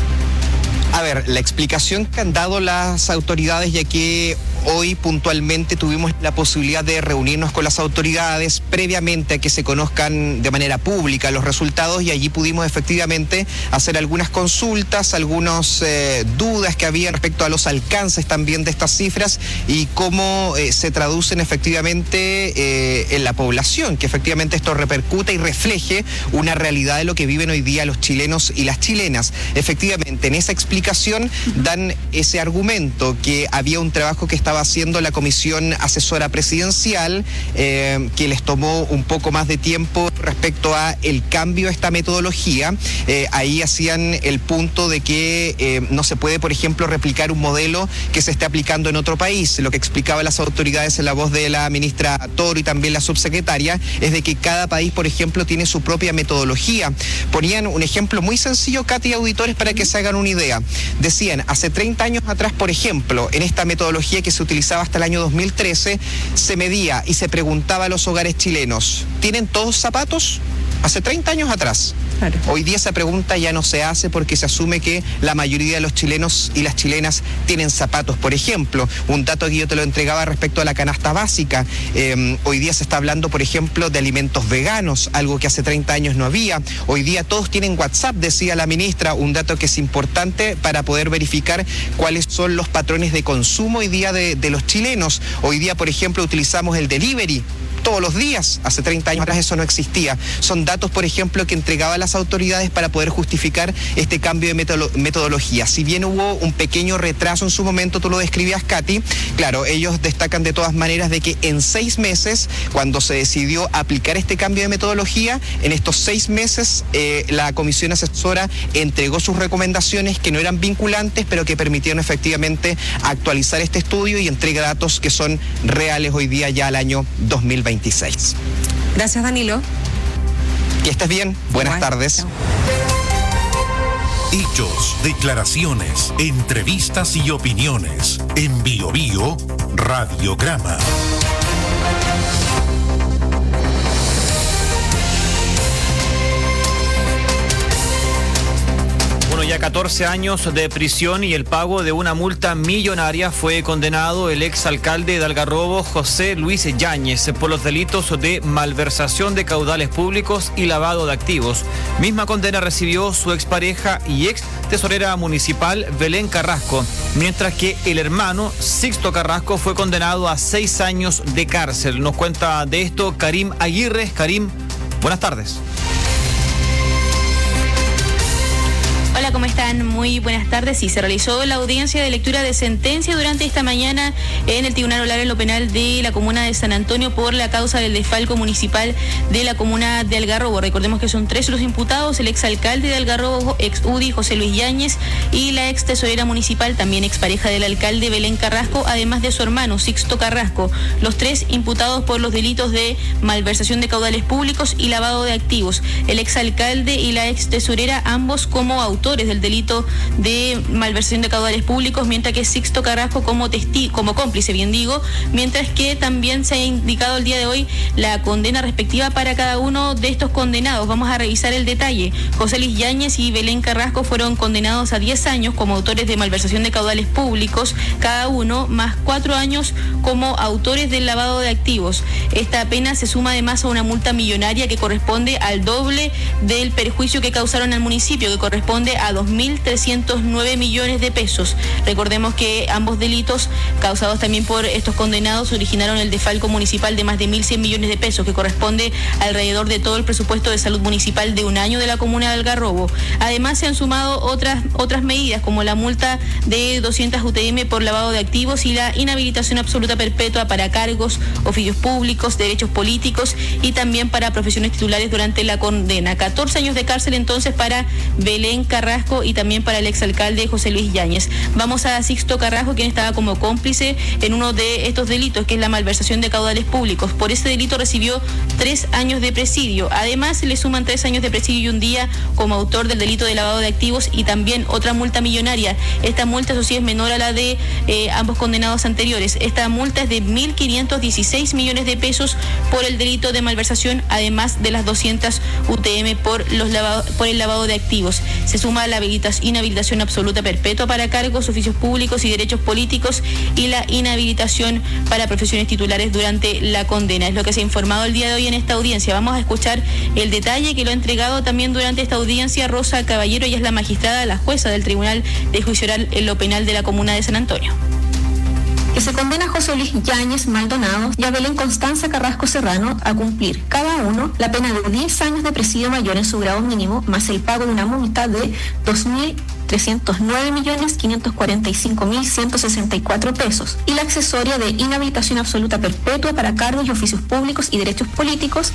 A ver, la explicación que han dado las autoridades, ya que hoy puntualmente tuvimos la posibilidad de reunirnos con las autoridades previamente a que se conozcan de manera pública los resultados, y allí pudimos efectivamente hacer algunas consultas, algunas eh, dudas que había respecto a los alcances también de estas cifras y cómo eh, se traducen efectivamente eh, en la población, que efectivamente esto repercute y refleje una realidad de lo que viven hoy día los chilenos y las chilenas. Efectivamente, en esa explicación dan ese argumento que había un trabajo que estaba haciendo la comisión asesora presidencial, eh, que les tomó un poco más de tiempo respecto a el cambio de esta metodología. Eh, ahí hacían el punto de que eh, no se puede, por ejemplo, replicar un modelo que se esté aplicando en otro país. Lo que explicaban las autoridades en la voz de la ministra Toro y también la subsecretaria es de que cada país, por ejemplo, tiene su propia metodología. Ponían un ejemplo muy sencillo, Katy y auditores, para que se hagan una idea. Decían, hace treinta años atrás, por ejemplo, en esta metodología que se utilizaba hasta el año dos mil trece, se medía y se preguntaba a los hogares chilenos, ¿tienen todos zapatos? Hace treinta años atrás. Claro. Hoy día esa pregunta ya no se hace porque se asume que la mayoría de los chilenos y las chilenas tienen zapatos. Por ejemplo, un dato que yo te lo entregaba respecto a la canasta básica. Eh, hoy día se está hablando, por ejemplo, de alimentos veganos, algo que hace treinta años no había. Hoy día todos tienen WhatsApp, decía la ministra, un dato que es importante para poder verificar cuáles son los patrones de consumo hoy día de, de los chilenos. Hoy día, por ejemplo, utilizamos el delivery. todos los días. Hace treinta años atrás eso no existía. Son datos, por ejemplo, que entregaban las autoridades para poder justificar este cambio de metodología. Si bien hubo un pequeño retraso en su momento, tú lo describías, Katy, claro, ellos destacan de todas maneras de que en seis meses, cuando se decidió aplicar este cambio de metodología, en estos seis meses eh, la comisión asesora entregó sus recomendaciones que no eran vinculantes, pero que permitieron efectivamente actualizar este estudio y entrega datos que son reales hoy día ya al año dos mil veintiséis. Gracias, Danilo. Que estés bien. Buenas Igual. tardes. Chao. Hechos, declaraciones, entrevistas y opiniones. En Bio Bio, Radiograma. Bueno, ya catorce años de prisión y el pago de una multa millonaria fue condenado el exalcalde de Algarrobo, José Luis Yáñez, por los delitos de malversación de caudales públicos y lavado de activos. Misma condena recibió su expareja y ex tesorera municipal Belén Carrasco, mientras que el hermano Sixto Carrasco fue condenado a seis años de cárcel. Nos cuenta de esto Karim Aguirre. Karim, buenas tardes. Hola, ¿cómo están? Muy buenas tardes. Sí, se realizó la audiencia de lectura de sentencia durante esta mañana en el Tribunal Oral en lo Penal de la Comuna de San Antonio por la causa del desfalco municipal de la Comuna de Algarrobo. Recordemos que son tres los imputados: el exalcalde de Algarrobo, ex U D I, José Luis Yáñez, y la ex tesorera municipal, también expareja del alcalde, Belén Carrasco, además de su hermano, Sixto Carrasco. Los tres imputados por los delitos de malversación de caudales públicos y lavado de activos. El exalcalde y la ex tesorera, ambos como autores del delito de malversación de caudales públicos, mientras que Sixto Carrasco como testigo, como cómplice, bien digo, mientras que también se ha indicado el día de hoy la condena respectiva para cada uno de estos condenados. Vamos a revisar el detalle. José Luis Yáñez y Belén Carrasco fueron condenados a diez años como autores de malversación de caudales públicos, cada uno, más cuatro años como autores del lavado de activos. Esta pena se suma además a una multa millonaria que corresponde al doble del perjuicio que causaron al municipio, que corresponde a dos mil trescientos nueve millones de pesos. Recordemos que ambos delitos causados también por estos condenados originaron el desfalco municipal de más de mil cien millones de pesos, que corresponde alrededor de todo el presupuesto de salud municipal de un año de la comuna de Algarrobo. Además se han sumado otras, otras medidas como la multa de doscientas U T M por lavado de activos y la inhabilitación absoluta perpetua para cargos, oficios públicos, derechos políticos y también para profesiones titulares durante la condena. catorce años de cárcel entonces para Belén Carrasco y también para el exalcalde José Luis Yáñez. Vamos a Sixto Carrasco, quien estaba como cómplice en uno de estos delitos, que es la malversación de caudales públicos. Por ese delito recibió tres años de presidio. Además, le suman tres años de presidio y un día como autor del delito de lavado de activos y también otra multa millonaria. Esta multa, eso sí, es menor a la de eh, ambos condenados anteriores. Esta multa es de mil quinientos dieciséis millones de pesos por el delito de malversación, además de las doscientas U T M por, los lavado, por el lavado de activos. Se suma la inhabilitación absoluta perpetua para cargos, oficios públicos y derechos políticos y la inhabilitación para profesiones titulares durante la condena. Es lo que se ha informado el día de hoy en esta audiencia. Vamos a escuchar el detalle que lo ha entregado también durante esta audiencia Rosa Caballero. Ella es la magistrada, la jueza del Tribunal de Juicio Oral en lo Penal de la Comuna de San Antonio. Que se condena a José Luis Yáñez Maldonado y a Belén Constanza Carrasco Serrano a cumplir cada uno la pena de diez años de presidio mayor en su grado mínimo, más el pago de una multa de dos mil trescientos nueve millones quinientos cuarenta y cinco mil ciento sesenta y cuatro pesos y la accesoria de inhabilitación absoluta perpetua para cargos y oficios públicos y derechos políticos.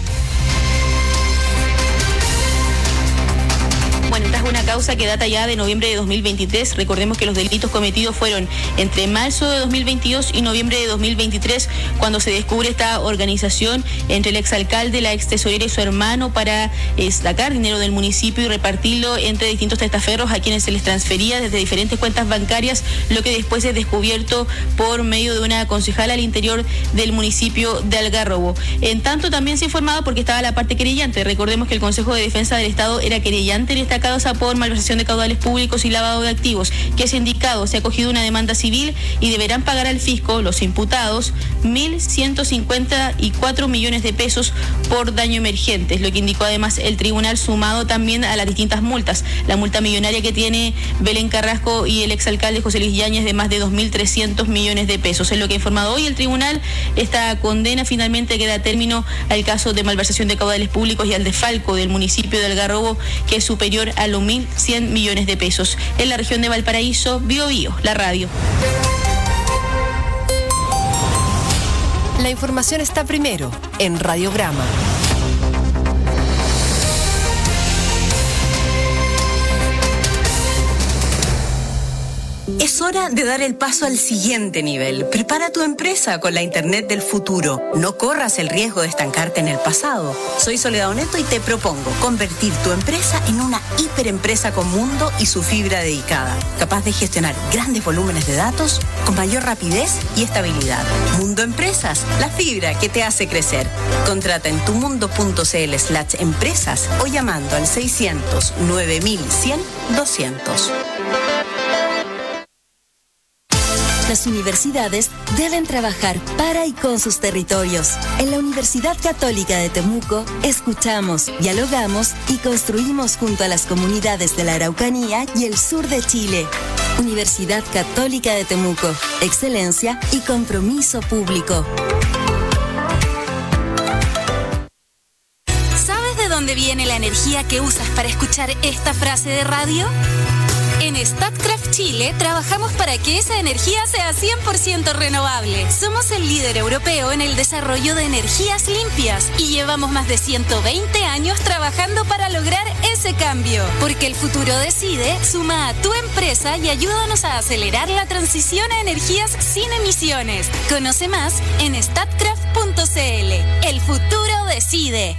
Bueno, esta es una causa que data ya de noviembre de dos mil veintitrés. Recordemos que los delitos cometidos fueron entre marzo de dos mil veintidós y noviembre de dos mil veintitrés, cuando se descubre esta organización entre el exalcalde, la ex tesorera y su hermano para eh, sacar dinero del municipio y repartirlo entre distintos testaferros a quienes se les transfería desde diferentes cuentas bancarias, lo que después es descubierto por medio de una concejala al interior del municipio de Algarrobo. En tanto, también se ha informado porque estaba la parte querellante. Recordemos que el Consejo de Defensa del Estado era querellante en esta causa por malversación de caudales públicos y lavado de activos, que es indicado se ha acogido una demanda civil y deberán pagar al fisco, los imputados, mil ciento cincuenta y cuatro millones de pesos por daño emergente, es lo que indicó además el tribunal, sumado también a las distintas multas. La multa millonaria que tiene Belén Carrasco y el exalcalde José Luis Yáñez de más de dos mil trescientos millones de pesos. Es lo que ha informado hoy el tribunal. Esta condena finalmente que da término al caso de malversación de caudales públicos y al desfalco del municipio de Algarrobo, que es superior a los mil cien millones de pesos. En la región de Valparaíso, Bio Bio, la radio. La información está primero en Radiograma. Es hora de dar el paso al siguiente nivel. Prepara tu empresa con la Internet del futuro. No corras el riesgo de estancarte en el pasado. Soy Soledad Oneto y te propongo convertir tu empresa en una hiperempresa con mundo y su fibra dedicada, capaz de gestionar grandes volúmenes de datos con mayor rapidez y estabilidad. Mundo Empresas, la fibra que te hace crecer. Contrata en tumundo.cl slash empresas o llamando al seiscientos nueve mil cien doscientos. Las universidades deben trabajar para y con sus territorios. En la Universidad Católica de Temuco, escuchamos, dialogamos y construimos junto a las comunidades de la Araucanía y el sur de Chile. Universidad Católica de Temuco, excelencia y compromiso público. ¿Sabes de dónde viene la energía que usas para escuchar esta frase de radio? En Statkraft Chile trabajamos para que esa energía sea cien por ciento renovable. Somos el líder europeo en el desarrollo de energías limpias y llevamos más de ciento veinte años trabajando para lograr ese cambio. Porque el futuro decide, suma a tu empresa y ayúdanos a acelerar la transición a energías sin emisiones. Conoce más en statkraft punto cl. El futuro decide.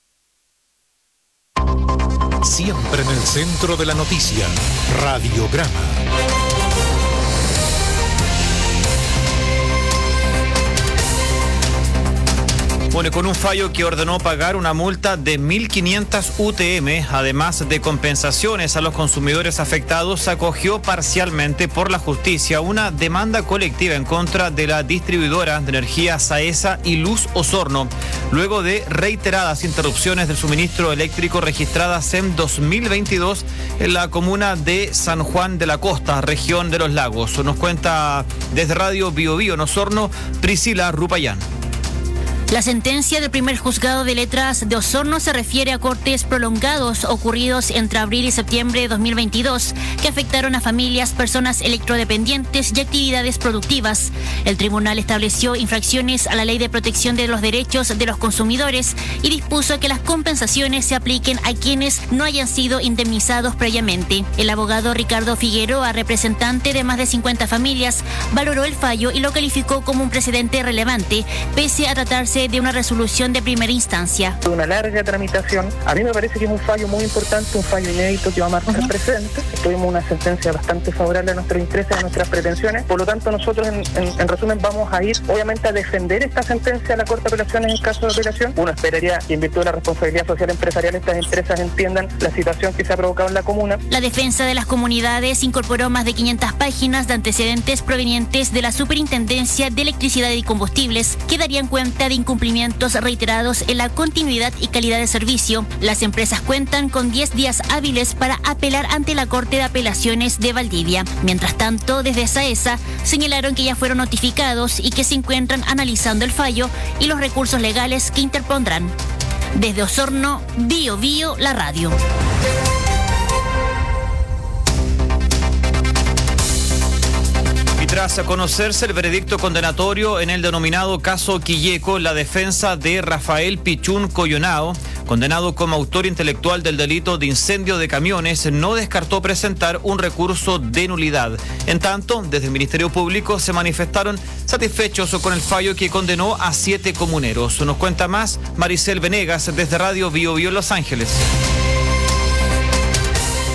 Siempre en el centro de la noticia, Radiograma. Bueno, con un fallo que ordenó pagar una multa de mil quinientas U T M, además de compensaciones a los consumidores afectados, se acogió parcialmente por la justicia una demanda colectiva en contra de la distribuidora de energía Saesa y Luz Osorno, luego de reiteradas interrupciones del suministro eléctrico registradas en dos mil veintidós en la comuna de San Juan de la Costa, región de los Lagos. Nos cuenta desde Radio Bio Bio en Osorno, Priscila Rupayán. La sentencia del primer juzgado de letras de Osorno se refiere a cortes prolongados ocurridos entre abril y septiembre de dos mil veintidós que afectaron a familias, personas electrodependientes y actividades productivas. El tribunal estableció infracciones a la Ley de Protección de los Derechos de los Consumidores y dispuso que las compensaciones se apliquen a quienes no hayan sido indemnizados previamente. El abogado Ricardo Figueroa, representante de más de cincuenta familias, valoró el fallo y lo calificó como un precedente relevante, pese a tratarse de una resolución de primera instancia. Una larga tramitación. A mí me parece que es un fallo muy importante, un fallo inédito que va a marcar uh-huh. precedentes. Tuvimos una sentencia bastante favorable a nuestros intereses, a nuestras pretensiones. Por lo tanto, nosotros, en, en, en resumen, vamos a ir, obviamente, a defender esta sentencia a la Corte de Apelaciones en caso de apelación. Uno esperaría que, en virtud de la responsabilidad social empresarial, estas empresas entiendan la situación que se ha provocado en la comuna. La defensa de las comunidades incorporó más de quinientas páginas de antecedentes provenientes de la Superintendencia de Electricidad y Combustibles que darían cuenta de incumplimientos reiterados en la continuidad y calidad de servicio. Las empresas cuentan con diez días hábiles para apelar ante la Corte de Apelaciones de Valdivia. Mientras tanto, desde Saesa señalaron que ya fueron notificados y que se encuentran analizando el fallo y los recursos legales que interpondrán. Desde Osorno, Bio Bio, la radio. Tras conocerse el veredicto condenatorio en el denominado caso Quilleco, la defensa de Rafael Pichún Coyonao, condenado como autor intelectual del delito de incendio de camiones, no descartó presentar un recurso de nulidad. En tanto, desde el Ministerio Público se manifestaron satisfechos con el fallo que condenó a siete comuneros. Nos cuenta más Maricel Venegas desde Radio Bio Bio Los Ángeles.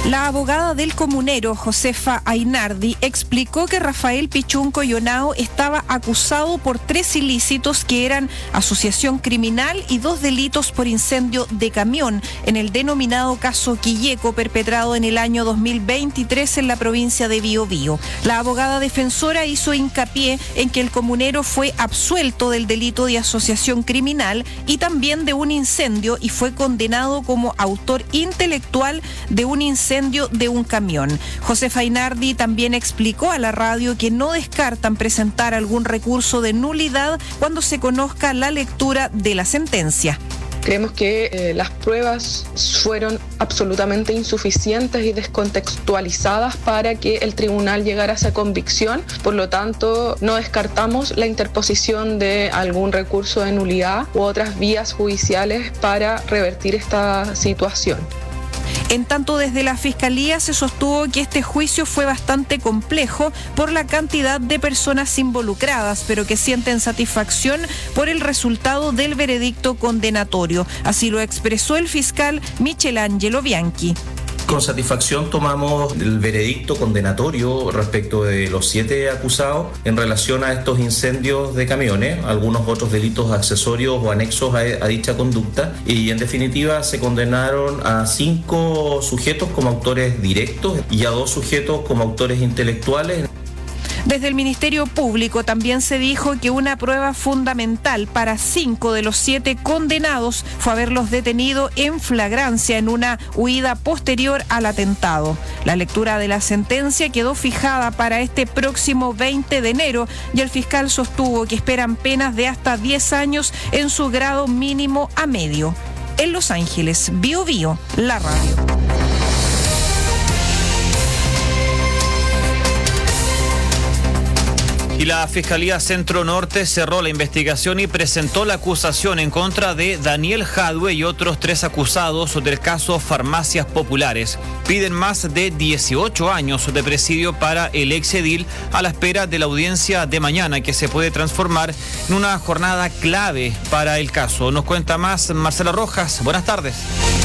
La abogada del comunero, Josefa Ainardi, explicó que Rafael Pichunco Yonao estaba acusado por tres ilícitos que eran asociación criminal y dos delitos por incendio de camión en el denominado caso Quilleco, perpetrado en el año dos mil veintitrés en la provincia de Biobío. La abogada defensora hizo hincapié en que el comunero fue absuelto del delito de asociación criminal y también de un incendio y fue condenado como autor intelectual de un incendio de un camión. Josefa Ainardi también explicó a la radio que no descartan presentar algún recurso de nulidad cuando se conozca la lectura de la sentencia. Creemos que eh, las pruebas fueron absolutamente insuficientes y descontextualizadas para que el tribunal llegara a esa convicción. Por lo tanto, no descartamos la interposición de algún recurso de nulidad u otras vías judiciales para revertir esta situación. En tanto, desde la Fiscalía se sostuvo que este juicio fue bastante complejo por la cantidad de personas involucradas, pero que sienten satisfacción por el resultado del veredicto condenatorio. Así lo expresó el fiscal Michelangelo Bianchi. Con satisfacción tomamos el veredicto condenatorio respecto de los siete acusados en relación a estos incendios de camiones, algunos otros delitos accesorios o anexos a, a dicha conducta, y en definitiva se condenaron a cinco sujetos como autores directos y a dos sujetos como autores intelectuales. Desde el Ministerio Público también se dijo que una prueba fundamental para cinco de los siete condenados fue haberlos detenido en flagrancia en una huida posterior al atentado. La lectura de la sentencia quedó fijada para este próximo veinte de enero y el fiscal sostuvo que esperan penas de hasta diez años en su grado mínimo a medio. En Los Ángeles, Biobío, la radio. Y la Fiscalía Centro Norte cerró la investigación y presentó la acusación en contra de Daniel Jadwe y otros tres acusados del caso Farmacias Populares. Piden más de dieciocho años de presidio para el exedil a la espera de la audiencia de mañana, que se puede transformar en una jornada clave para el caso. Nos cuenta más Marcela Rojas. Buenas tardes.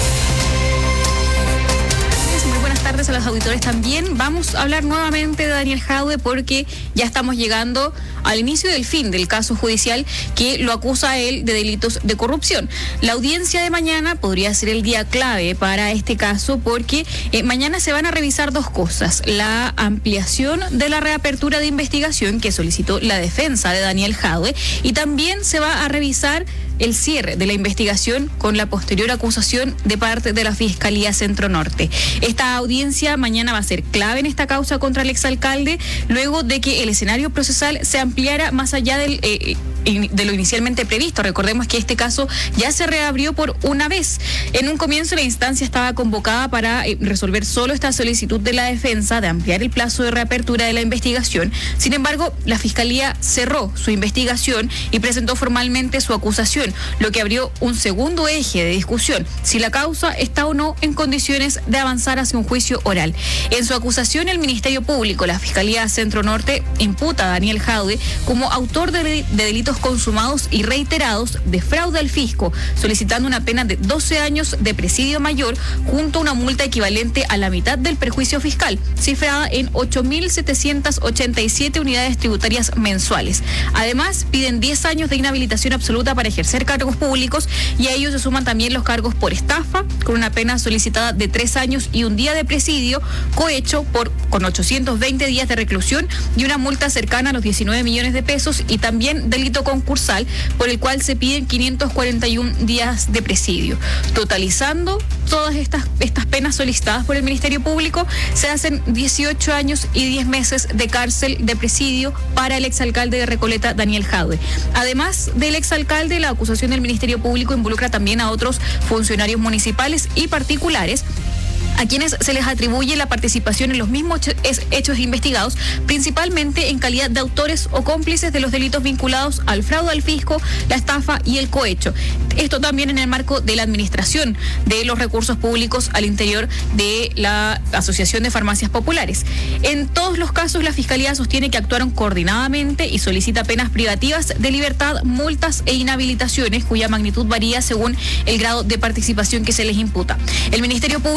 A los auditores también. Vamos a hablar nuevamente de Daniel Jadwe porque ya estamos llegando al inicio del fin del caso judicial que lo acusa a él de delitos de corrupción. La audiencia de mañana podría ser el día clave para este caso porque eh, mañana se van a revisar dos cosas: la ampliación de la reapertura de investigación que solicitó la defensa de Daniel Jadwe, y también se va a revisar el cierre de la investigación con la posterior acusación de parte de la Fiscalía Centro Norte. Esta audiencia mañana va a ser clave en esta causa contra el exalcalde, luego de que el escenario procesal se ampliara más allá del, eh, de lo inicialmente previsto. Recordemos que este caso ya se reabrió por una vez. En un comienzo la instancia estaba convocada para eh, resolver solo esta solicitud de la defensa de ampliar el plazo de reapertura de la investigación. Sin embargo, la Fiscalía cerró su investigación y presentó formalmente su acusación, lo que abrió un segundo eje de discusión: si la causa está o no en condiciones de avanzar hacia un juicio oral. En su acusación, el Ministerio Público, la Fiscalía Centro Norte, imputa a Daniel Jadwe como autor de, de delitos consumados y reiterados de fraude al fisco, solicitando una pena de doce años de presidio mayor junto a una multa equivalente a la mitad del perjuicio fiscal, cifrada en ocho mil setecientas ochenta y siete unidades tributarias mensuales. Además, piden diez años de inhabilitación absoluta para ejercer cargos públicos, y a ellos se suman también los cargos por estafa, con una pena solicitada de tres años y un día de presidio, cohecho por con ochocientos veinte días de reclusión y una multa cercana a los diecinueve millones de pesos, y también delito concursal, por el cual se piden quinientos cuarenta y uno días de presidio. Totalizando todas estas, estas penas solicitadas por el Ministerio Público, se hacen dieciocho años y diez meses de cárcel de presidio para el exalcalde de Recoleta, Daniel Jadwe. Además del exalcalde, la acusación del Ministerio Público involucra también a otros funcionarios municipales y particulares, a quienes se les atribuye la participación en los mismos hechos investigados, principalmente en calidad de autores o cómplices de los delitos vinculados al fraude al fisco, la estafa y el cohecho. Esto también en el marco de la administración de los recursos públicos al interior de la Asociación de Farmacias Populares. En todos los casos, la Fiscalía sostiene que actuaron coordinadamente y solicita penas privativas de libertad, multas e inhabilitaciones, cuya magnitud varía según el grado de participación que se les imputa. El Ministerio Público sostiene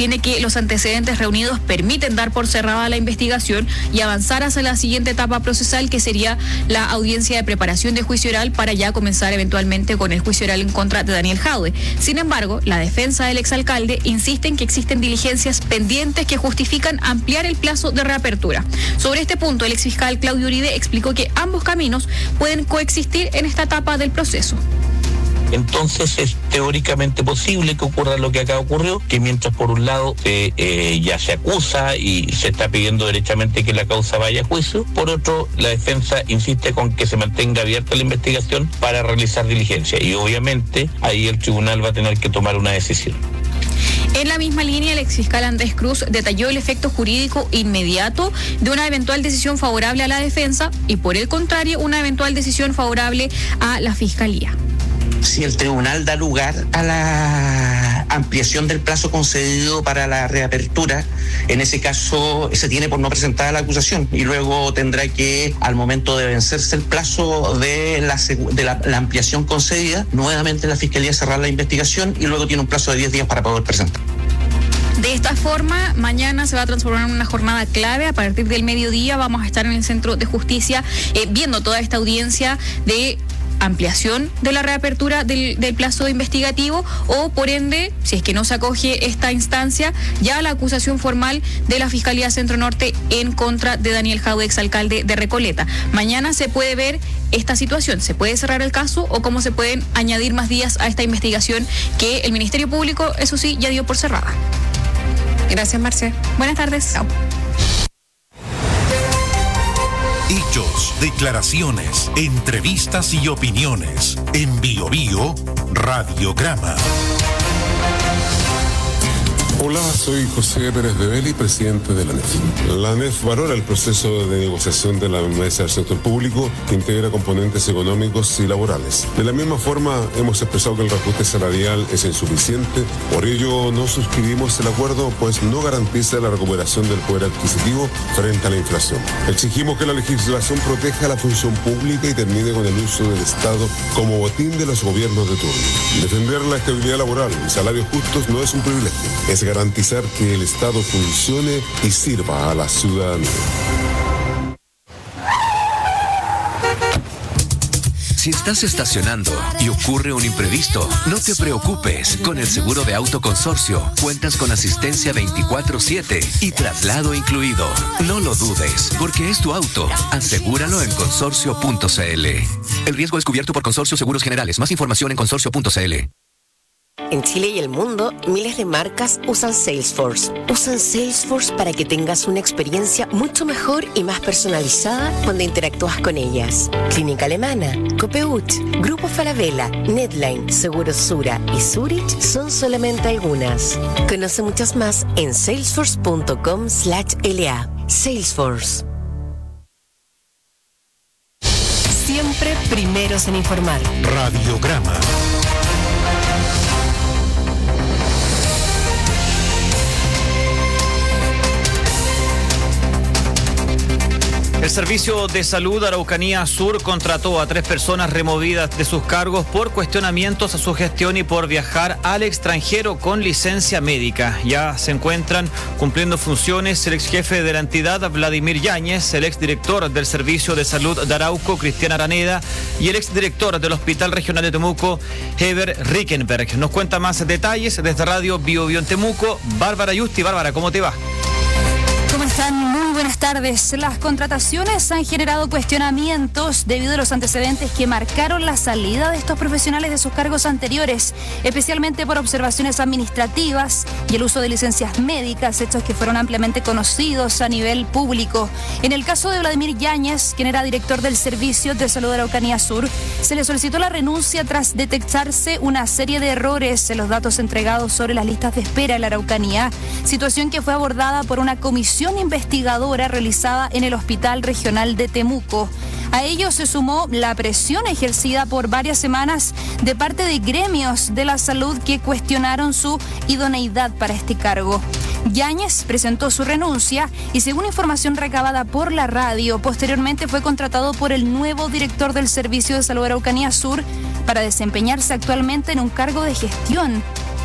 sostiene que los antecedentes reunidos permiten dar por cerrada la investigación y avanzar hacia la siguiente etapa procesal, que sería la audiencia de preparación de juicio oral, para ya comenzar eventualmente con el juicio oral en contra de Daniel Jadwe. Sin embargo, la defensa del exalcalde insiste en que existen diligencias pendientes que justifican ampliar el plazo de reapertura. Sobre este punto, el exfiscal Claudio Uribe explicó que ambos caminos pueden coexistir en esta etapa del proceso. Entonces es teóricamente posible que ocurra lo que acá ocurrió, que mientras por un lado eh, eh, ya se acusa y se está pidiendo derechamente que la causa vaya a juicio, por otro la defensa insiste con que se mantenga abierta la investigación para realizar diligencia, y obviamente ahí el tribunal va a tener que tomar una decisión. En la misma línea, el exfiscal Andrés Cruz detalló el efecto jurídico inmediato de una eventual decisión favorable a la defensa y, por el contrario, una eventual decisión favorable a la fiscalía. Si el tribunal da lugar a la ampliación del plazo concedido para la reapertura, en ese caso se tiene por no presentada la acusación, y luego tendrá que, al momento de vencerse el plazo de la, de la, la ampliación concedida, nuevamente la Fiscalía cerrar la investigación y luego tiene un plazo de diez días para poder presentar. De esta forma, mañana se va a transformar en una jornada clave. A partir del mediodía vamos a estar en el Centro de Justicia eh, viendo toda esta audiencia de ampliación de la reapertura del, del plazo investigativo, o por ende, si es que no se acoge esta instancia, ya la acusación formal de la Fiscalía Centro Norte en contra de Daniel Jadwe, exalcalde de Recoleta. Mañana se puede ver esta situación, se puede cerrar el caso o cómo se pueden añadir más días a esta investigación que el Ministerio Público, eso sí, ya dio por cerrada. Gracias, Marce. Buenas tardes. Chao. Hechos, declaraciones, entrevistas y opiniones. En Bio Bio, Radiograma. Hola, soy José Pérez de Belli, presidente de la A N E F. La A N E F valora el proceso de negociación de la mesa del sector público, que integra componentes económicos y laborales. De la misma forma, hemos expresado que el reajuste salarial es insuficiente, por ello no suscribimos el acuerdo, pues no garantiza la recuperación del poder adquisitivo frente a la inflación. Exigimos que la legislación proteja la función pública y termine con el uso del Estado como botín de los gobiernos de turno. Defender la estabilidad laboral y salarios justos no es un privilegio, es garantizar que el Estado funcione y sirva a la ciudadanía. Si estás estacionando y ocurre un imprevisto, no te preocupes. Con el seguro de auto Consorcio cuentas con asistencia veinticuatro siete y traslado incluido. No lo dudes, porque es tu auto. Asegúralo en consorcio punto c l. El riesgo es cubierto por Consorcio Seguros Generales. Más información en consorcio punto c l. En Chile y el mundo, miles de marcas usan Salesforce. Usan Salesforce para que tengas una experiencia mucho mejor y más personalizada cuando interactúas con ellas. Clínica Alemana, Copeuch, Grupo Falabella, Netline, Seguros Sura y Zurich son solamente algunas. Conoce muchas más en salesforce punto com slash l a. Salesforce. Siempre primeros en informar. Radiograma. El Servicio de Salud Araucanía Sur contrató a tres personas removidas de sus cargos por cuestionamientos a su gestión y por viajar al extranjero con licencia médica. Ya se encuentran cumpliendo funciones el ex jefe de la entidad, Vladimir Yáñez, el exdirector del Servicio de Salud de Arauco, Cristian Araneda, y el exdirector del Hospital Regional de Temuco, Heber Rickenberg. Nos cuenta más detalles desde Radio Bio Bio en Temuco, Bárbara Yusti. Bárbara, ¿cómo te va? ¿Cómo están? Muy buenas tardes. Las contrataciones han generado cuestionamientos debido a los antecedentes que marcaron la salida de estos profesionales de sus cargos anteriores, especialmente por observaciones administrativas y el uso de licencias médicas, hechos que fueron ampliamente conocidos a nivel público. En el caso de Vladimir Yáñez, quien era director del Servicio de Salud de Araucanía Sur, se le solicitó la renuncia tras detectarse una serie de errores en los datos entregados sobre las listas de espera en la Araucanía, situación que fue abordada por una comisión investigadora realizada en el Hospital Regional de Temuco. A ello se sumó la presión ejercida por varias semanas de parte de gremios de la salud que cuestionaron su idoneidad para este cargo. Yáñez presentó su renuncia y, según información recabada por la radio, posteriormente fue contratado por el nuevo director del Servicio de Salud de Araucanía Sur para desempeñarse actualmente en un cargo de gestión.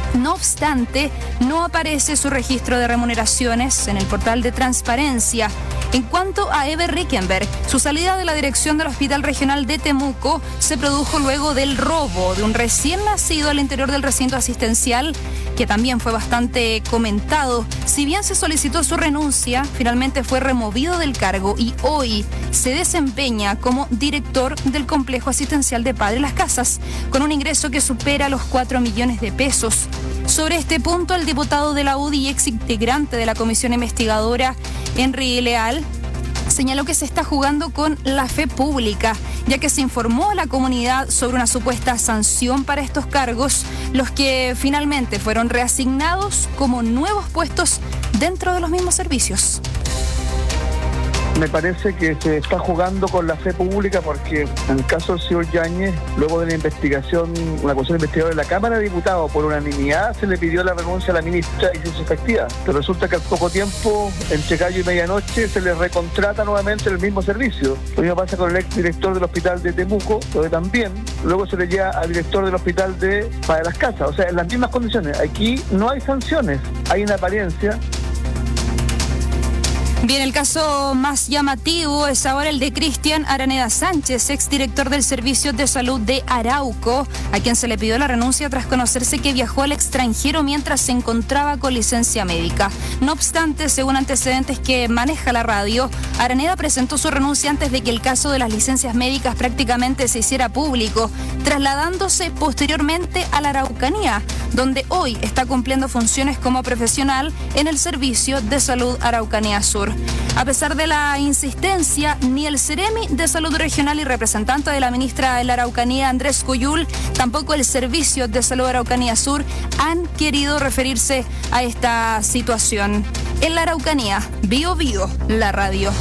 No obstante, no aparece su registro de remuneraciones en el portal de transparencia. En cuanto a Eve Rickenberg, su salida de la dirección del Hospital Regional de Temuco se produjo luego del robo de un recién nacido al interior del recinto asistencial, que también fue bastante comentado. Si bien se solicitó su renuncia, finalmente fue removido del cargo y hoy se desempeña como director del complejo asistencial de Padre Las Casas, con un ingreso que supera los cuatro millones de pesos. Sobre este punto, el diputado de la U D I y ex integrante de la comisión investigadora, Henry Leal, señaló que se está jugando con la fe pública, ya que se informó a la comunidad sobre una supuesta sanción para estos cargos, los que finalmente fueron reasignados como nuevos puestos dentro de los mismos servicios. Me parece que se está jugando con la fe pública porque en el caso del señor Yáñez, luego de la investigación, una comisión investigadora de la Cámara de Diputados, por unanimidad se le pidió la renuncia a la ministra y se hizo efectiva. Pero resulta que al poco tiempo, entre gallo y medianoche, se le recontrata nuevamente el mismo servicio. Lo mismo pasa con el exdirector del hospital de Temuco, donde también luego se le lleva al director del hospital de Padre Las Casas. O sea, en las mismas condiciones. Aquí no hay sanciones, hay una apariencia. Bien, el caso más llamativo es ahora el de Cristian Araneda Sánchez, exdirector del Servicio de Salud de Arauco, a quien se le pidió la renuncia tras conocerse que viajó al extranjero mientras se encontraba con licencia médica. No obstante, según antecedentes que maneja la radio, Araneda presentó su renuncia antes de que el caso de las licencias médicas prácticamente se hiciera público, trasladándose posteriormente a la Araucanía, donde hoy está cumpliendo funciones como profesional en el Servicio de Salud Araucanía Sur. A pesar de la insistencia, ni el Ceremi de Salud Regional y representante de la ministra de la Araucanía, Andrés Cuyul, tampoco el Servicio de Salud Araucanía Sur han querido referirse a esta situación. En la Araucanía, Bio Bio, la radio.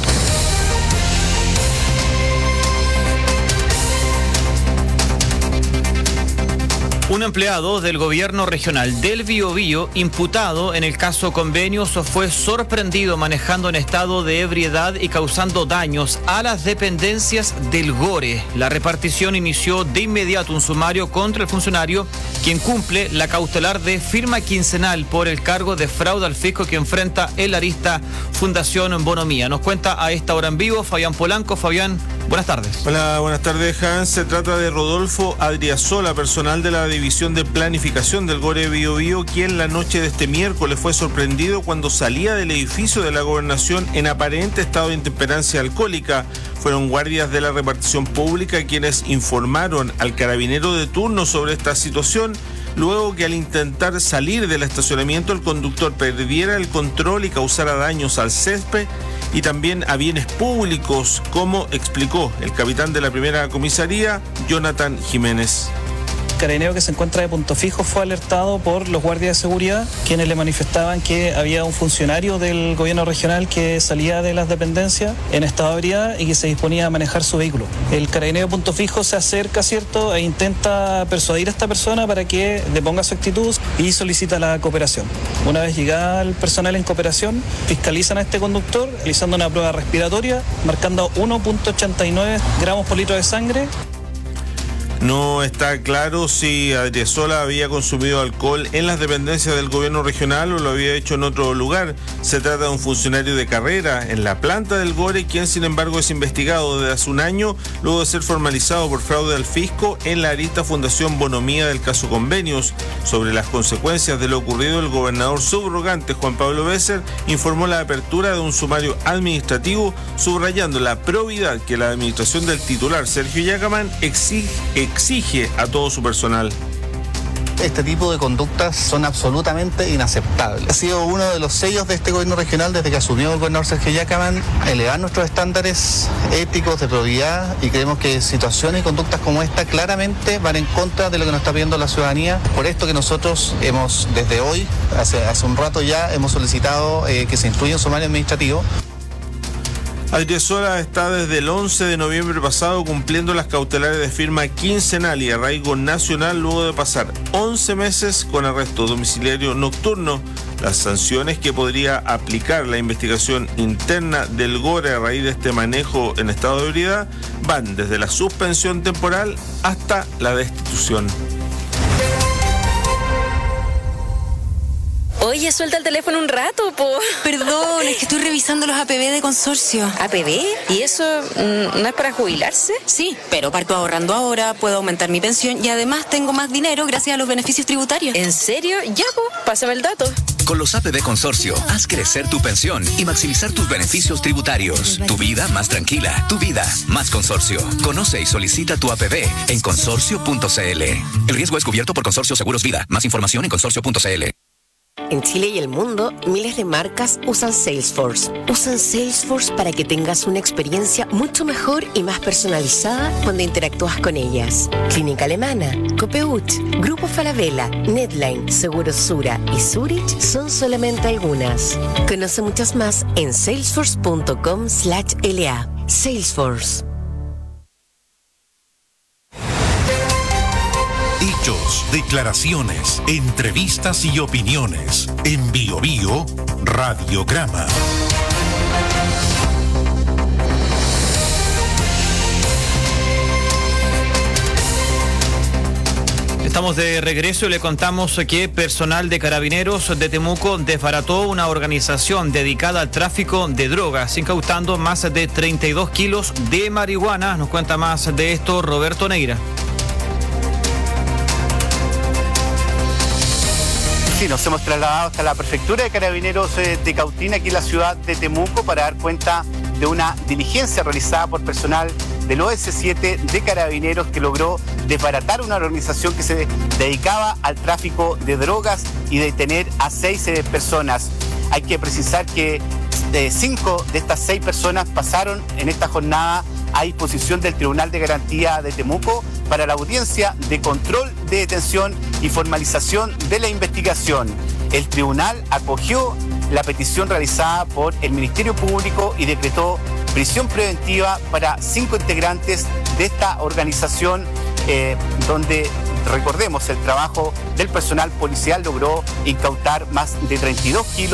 Un empleado del gobierno regional del Biobío, imputado en el caso Convenios, fue sorprendido manejando en estado de ebriedad y causando daños a las dependencias del Gore. La repartición inició de inmediato un sumario contra el funcionario, quien cumple la cautelar de firma quincenal por el cargo de fraude al fisco que enfrenta el arista Fundación Bonomía. Nos cuenta a esta hora en vivo Fabián Polanco. Fabián, buenas tardes. Hola, buenas tardes, Hans. Se trata de Rodolfo Adriasola, personal de la División de Planificación del Gore Biobío, quien la noche de este miércoles fue sorprendido cuando salía del edificio de la Gobernación en aparente estado de intemperancia alcohólica. Fueron guardias de la repartición pública quienes informaron al carabinero de turno sobre esta situación, luego que al intentar salir del estacionamiento el conductor perdiera el control y causara daños al césped y también a bienes públicos, como explicó el capitán de la primera comisaría, Jonathan Jiménez. Carabinero, que se encuentra de punto fijo, fue alertado por los guardias de seguridad, quienes le manifestaban que había un funcionario del gobierno regional que salía de las dependencias en estado de ebriedad y que se disponía a manejar su vehículo. El carabinero de punto fijo se acerca, ¿cierto?, e intenta persuadir a esta persona para que deponga su actitud y solicita la cooperación. Una vez llegada el personal en cooperación, fiscalizan a este conductor realizando una prueba respiratoria, marcando uno punto ochenta y nueve gramos por litro de sangre. No está claro si Adriasola había consumido alcohol en las dependencias del gobierno regional o lo había hecho en otro lugar. Se trata de un funcionario de carrera en la planta del Gore, quien sin embargo es investigado desde hace un año, luego de ser formalizado por fraude al fisco en la arista Fundación Bonomía del caso Convenios. Sobre las consecuencias de lo ocurrido, el gobernador subrogante Juan Pablo Bécer informó la apertura de un sumario administrativo, subrayando la probidad que la administración del titular Sergio Yacamán exige exige a todo su personal. Este tipo de conductas son absolutamente inaceptables. Ha sido uno de los sellos de este gobierno regional desde que asumió el gobernador Sergio Yacamán, elevar nuestros estándares éticos de probidad, y creemos que situaciones y conductas como esta claramente van en contra de lo que nos está pidiendo la ciudadanía. Por esto que nosotros hemos, desde hoy, hace, hace un rato ya, hemos solicitado eh, que se instruya un sumario administrativo. Adriasola está desde el once de noviembre pasado cumpliendo las cautelares de firma quincenal y arraigo nacional luego de pasar once meses con arresto domiciliario nocturno. Las sanciones que podría aplicar la investigación interna del Gore a raíz de este manejo en estado de ebriedad van desde la suspensión temporal hasta la destitución. Oye, suelta el teléfono un rato, po. Perdón, es que estoy revisando los A P B de consorcio. ¿A P B? ¿Y eso mm, no es para jubilarse? Sí, pero parto ahorrando ahora, puedo aumentar mi pensión y además tengo más dinero gracias a los beneficios tributarios. ¿En serio? Ya, po, pásame el dato. Con los A P B Consorcio, haz crecer tu pensión y maximizar tus beneficios tributarios. Tu vida más tranquila, tu vida más consorcio. Conoce y solicita tu A P B en consorcio punto c l. El riesgo es cubierto por Consorcio Seguros Vida. Más información en consorcio punto c l. En Chile y el mundo, miles de marcas usan Salesforce. Usan Salesforce para que tengas una experiencia mucho mejor y más personalizada cuando interactúas con ellas. Clínica Alemana, Copeuch, Grupo Falabella, Netline, Seguros Sura y Zurich son solamente algunas. Conoce muchas más en salesforce punto com slash L A. Salesforce. Hechos, declaraciones, entrevistas y opiniones. En Bio Bio, Radiograma. Estamos de regreso y le contamos que personal de Carabineros de Temuco desbarató una organización dedicada al tráfico de drogas, incautando más de treinta y dos kilos de marihuana. Nos cuenta más de esto Roberto Neira. Sí, nos hemos trasladado hasta la prefectura de Carabineros de Cautín, aquí en la ciudad de Temuco, para dar cuenta de una diligencia realizada por personal del O S siete de Carabineros que logró desbaratar una organización que se dedicaba al tráfico de drogas y detener a seis eh, personas. Hay que precisar que eh, cinco de estas seis personas pasaron en esta jornada a disposición del Tribunal de Garantía de Temuco para la audiencia de control de detención y formalización de la investigación. El tribunal acogió la petición realizada por el Ministerio Público y decretó prisión preventiva para cinco integrantes de esta organización, eh, donde, recordemos, el trabajo del personal policial logró incautar más de treinta y dos kilos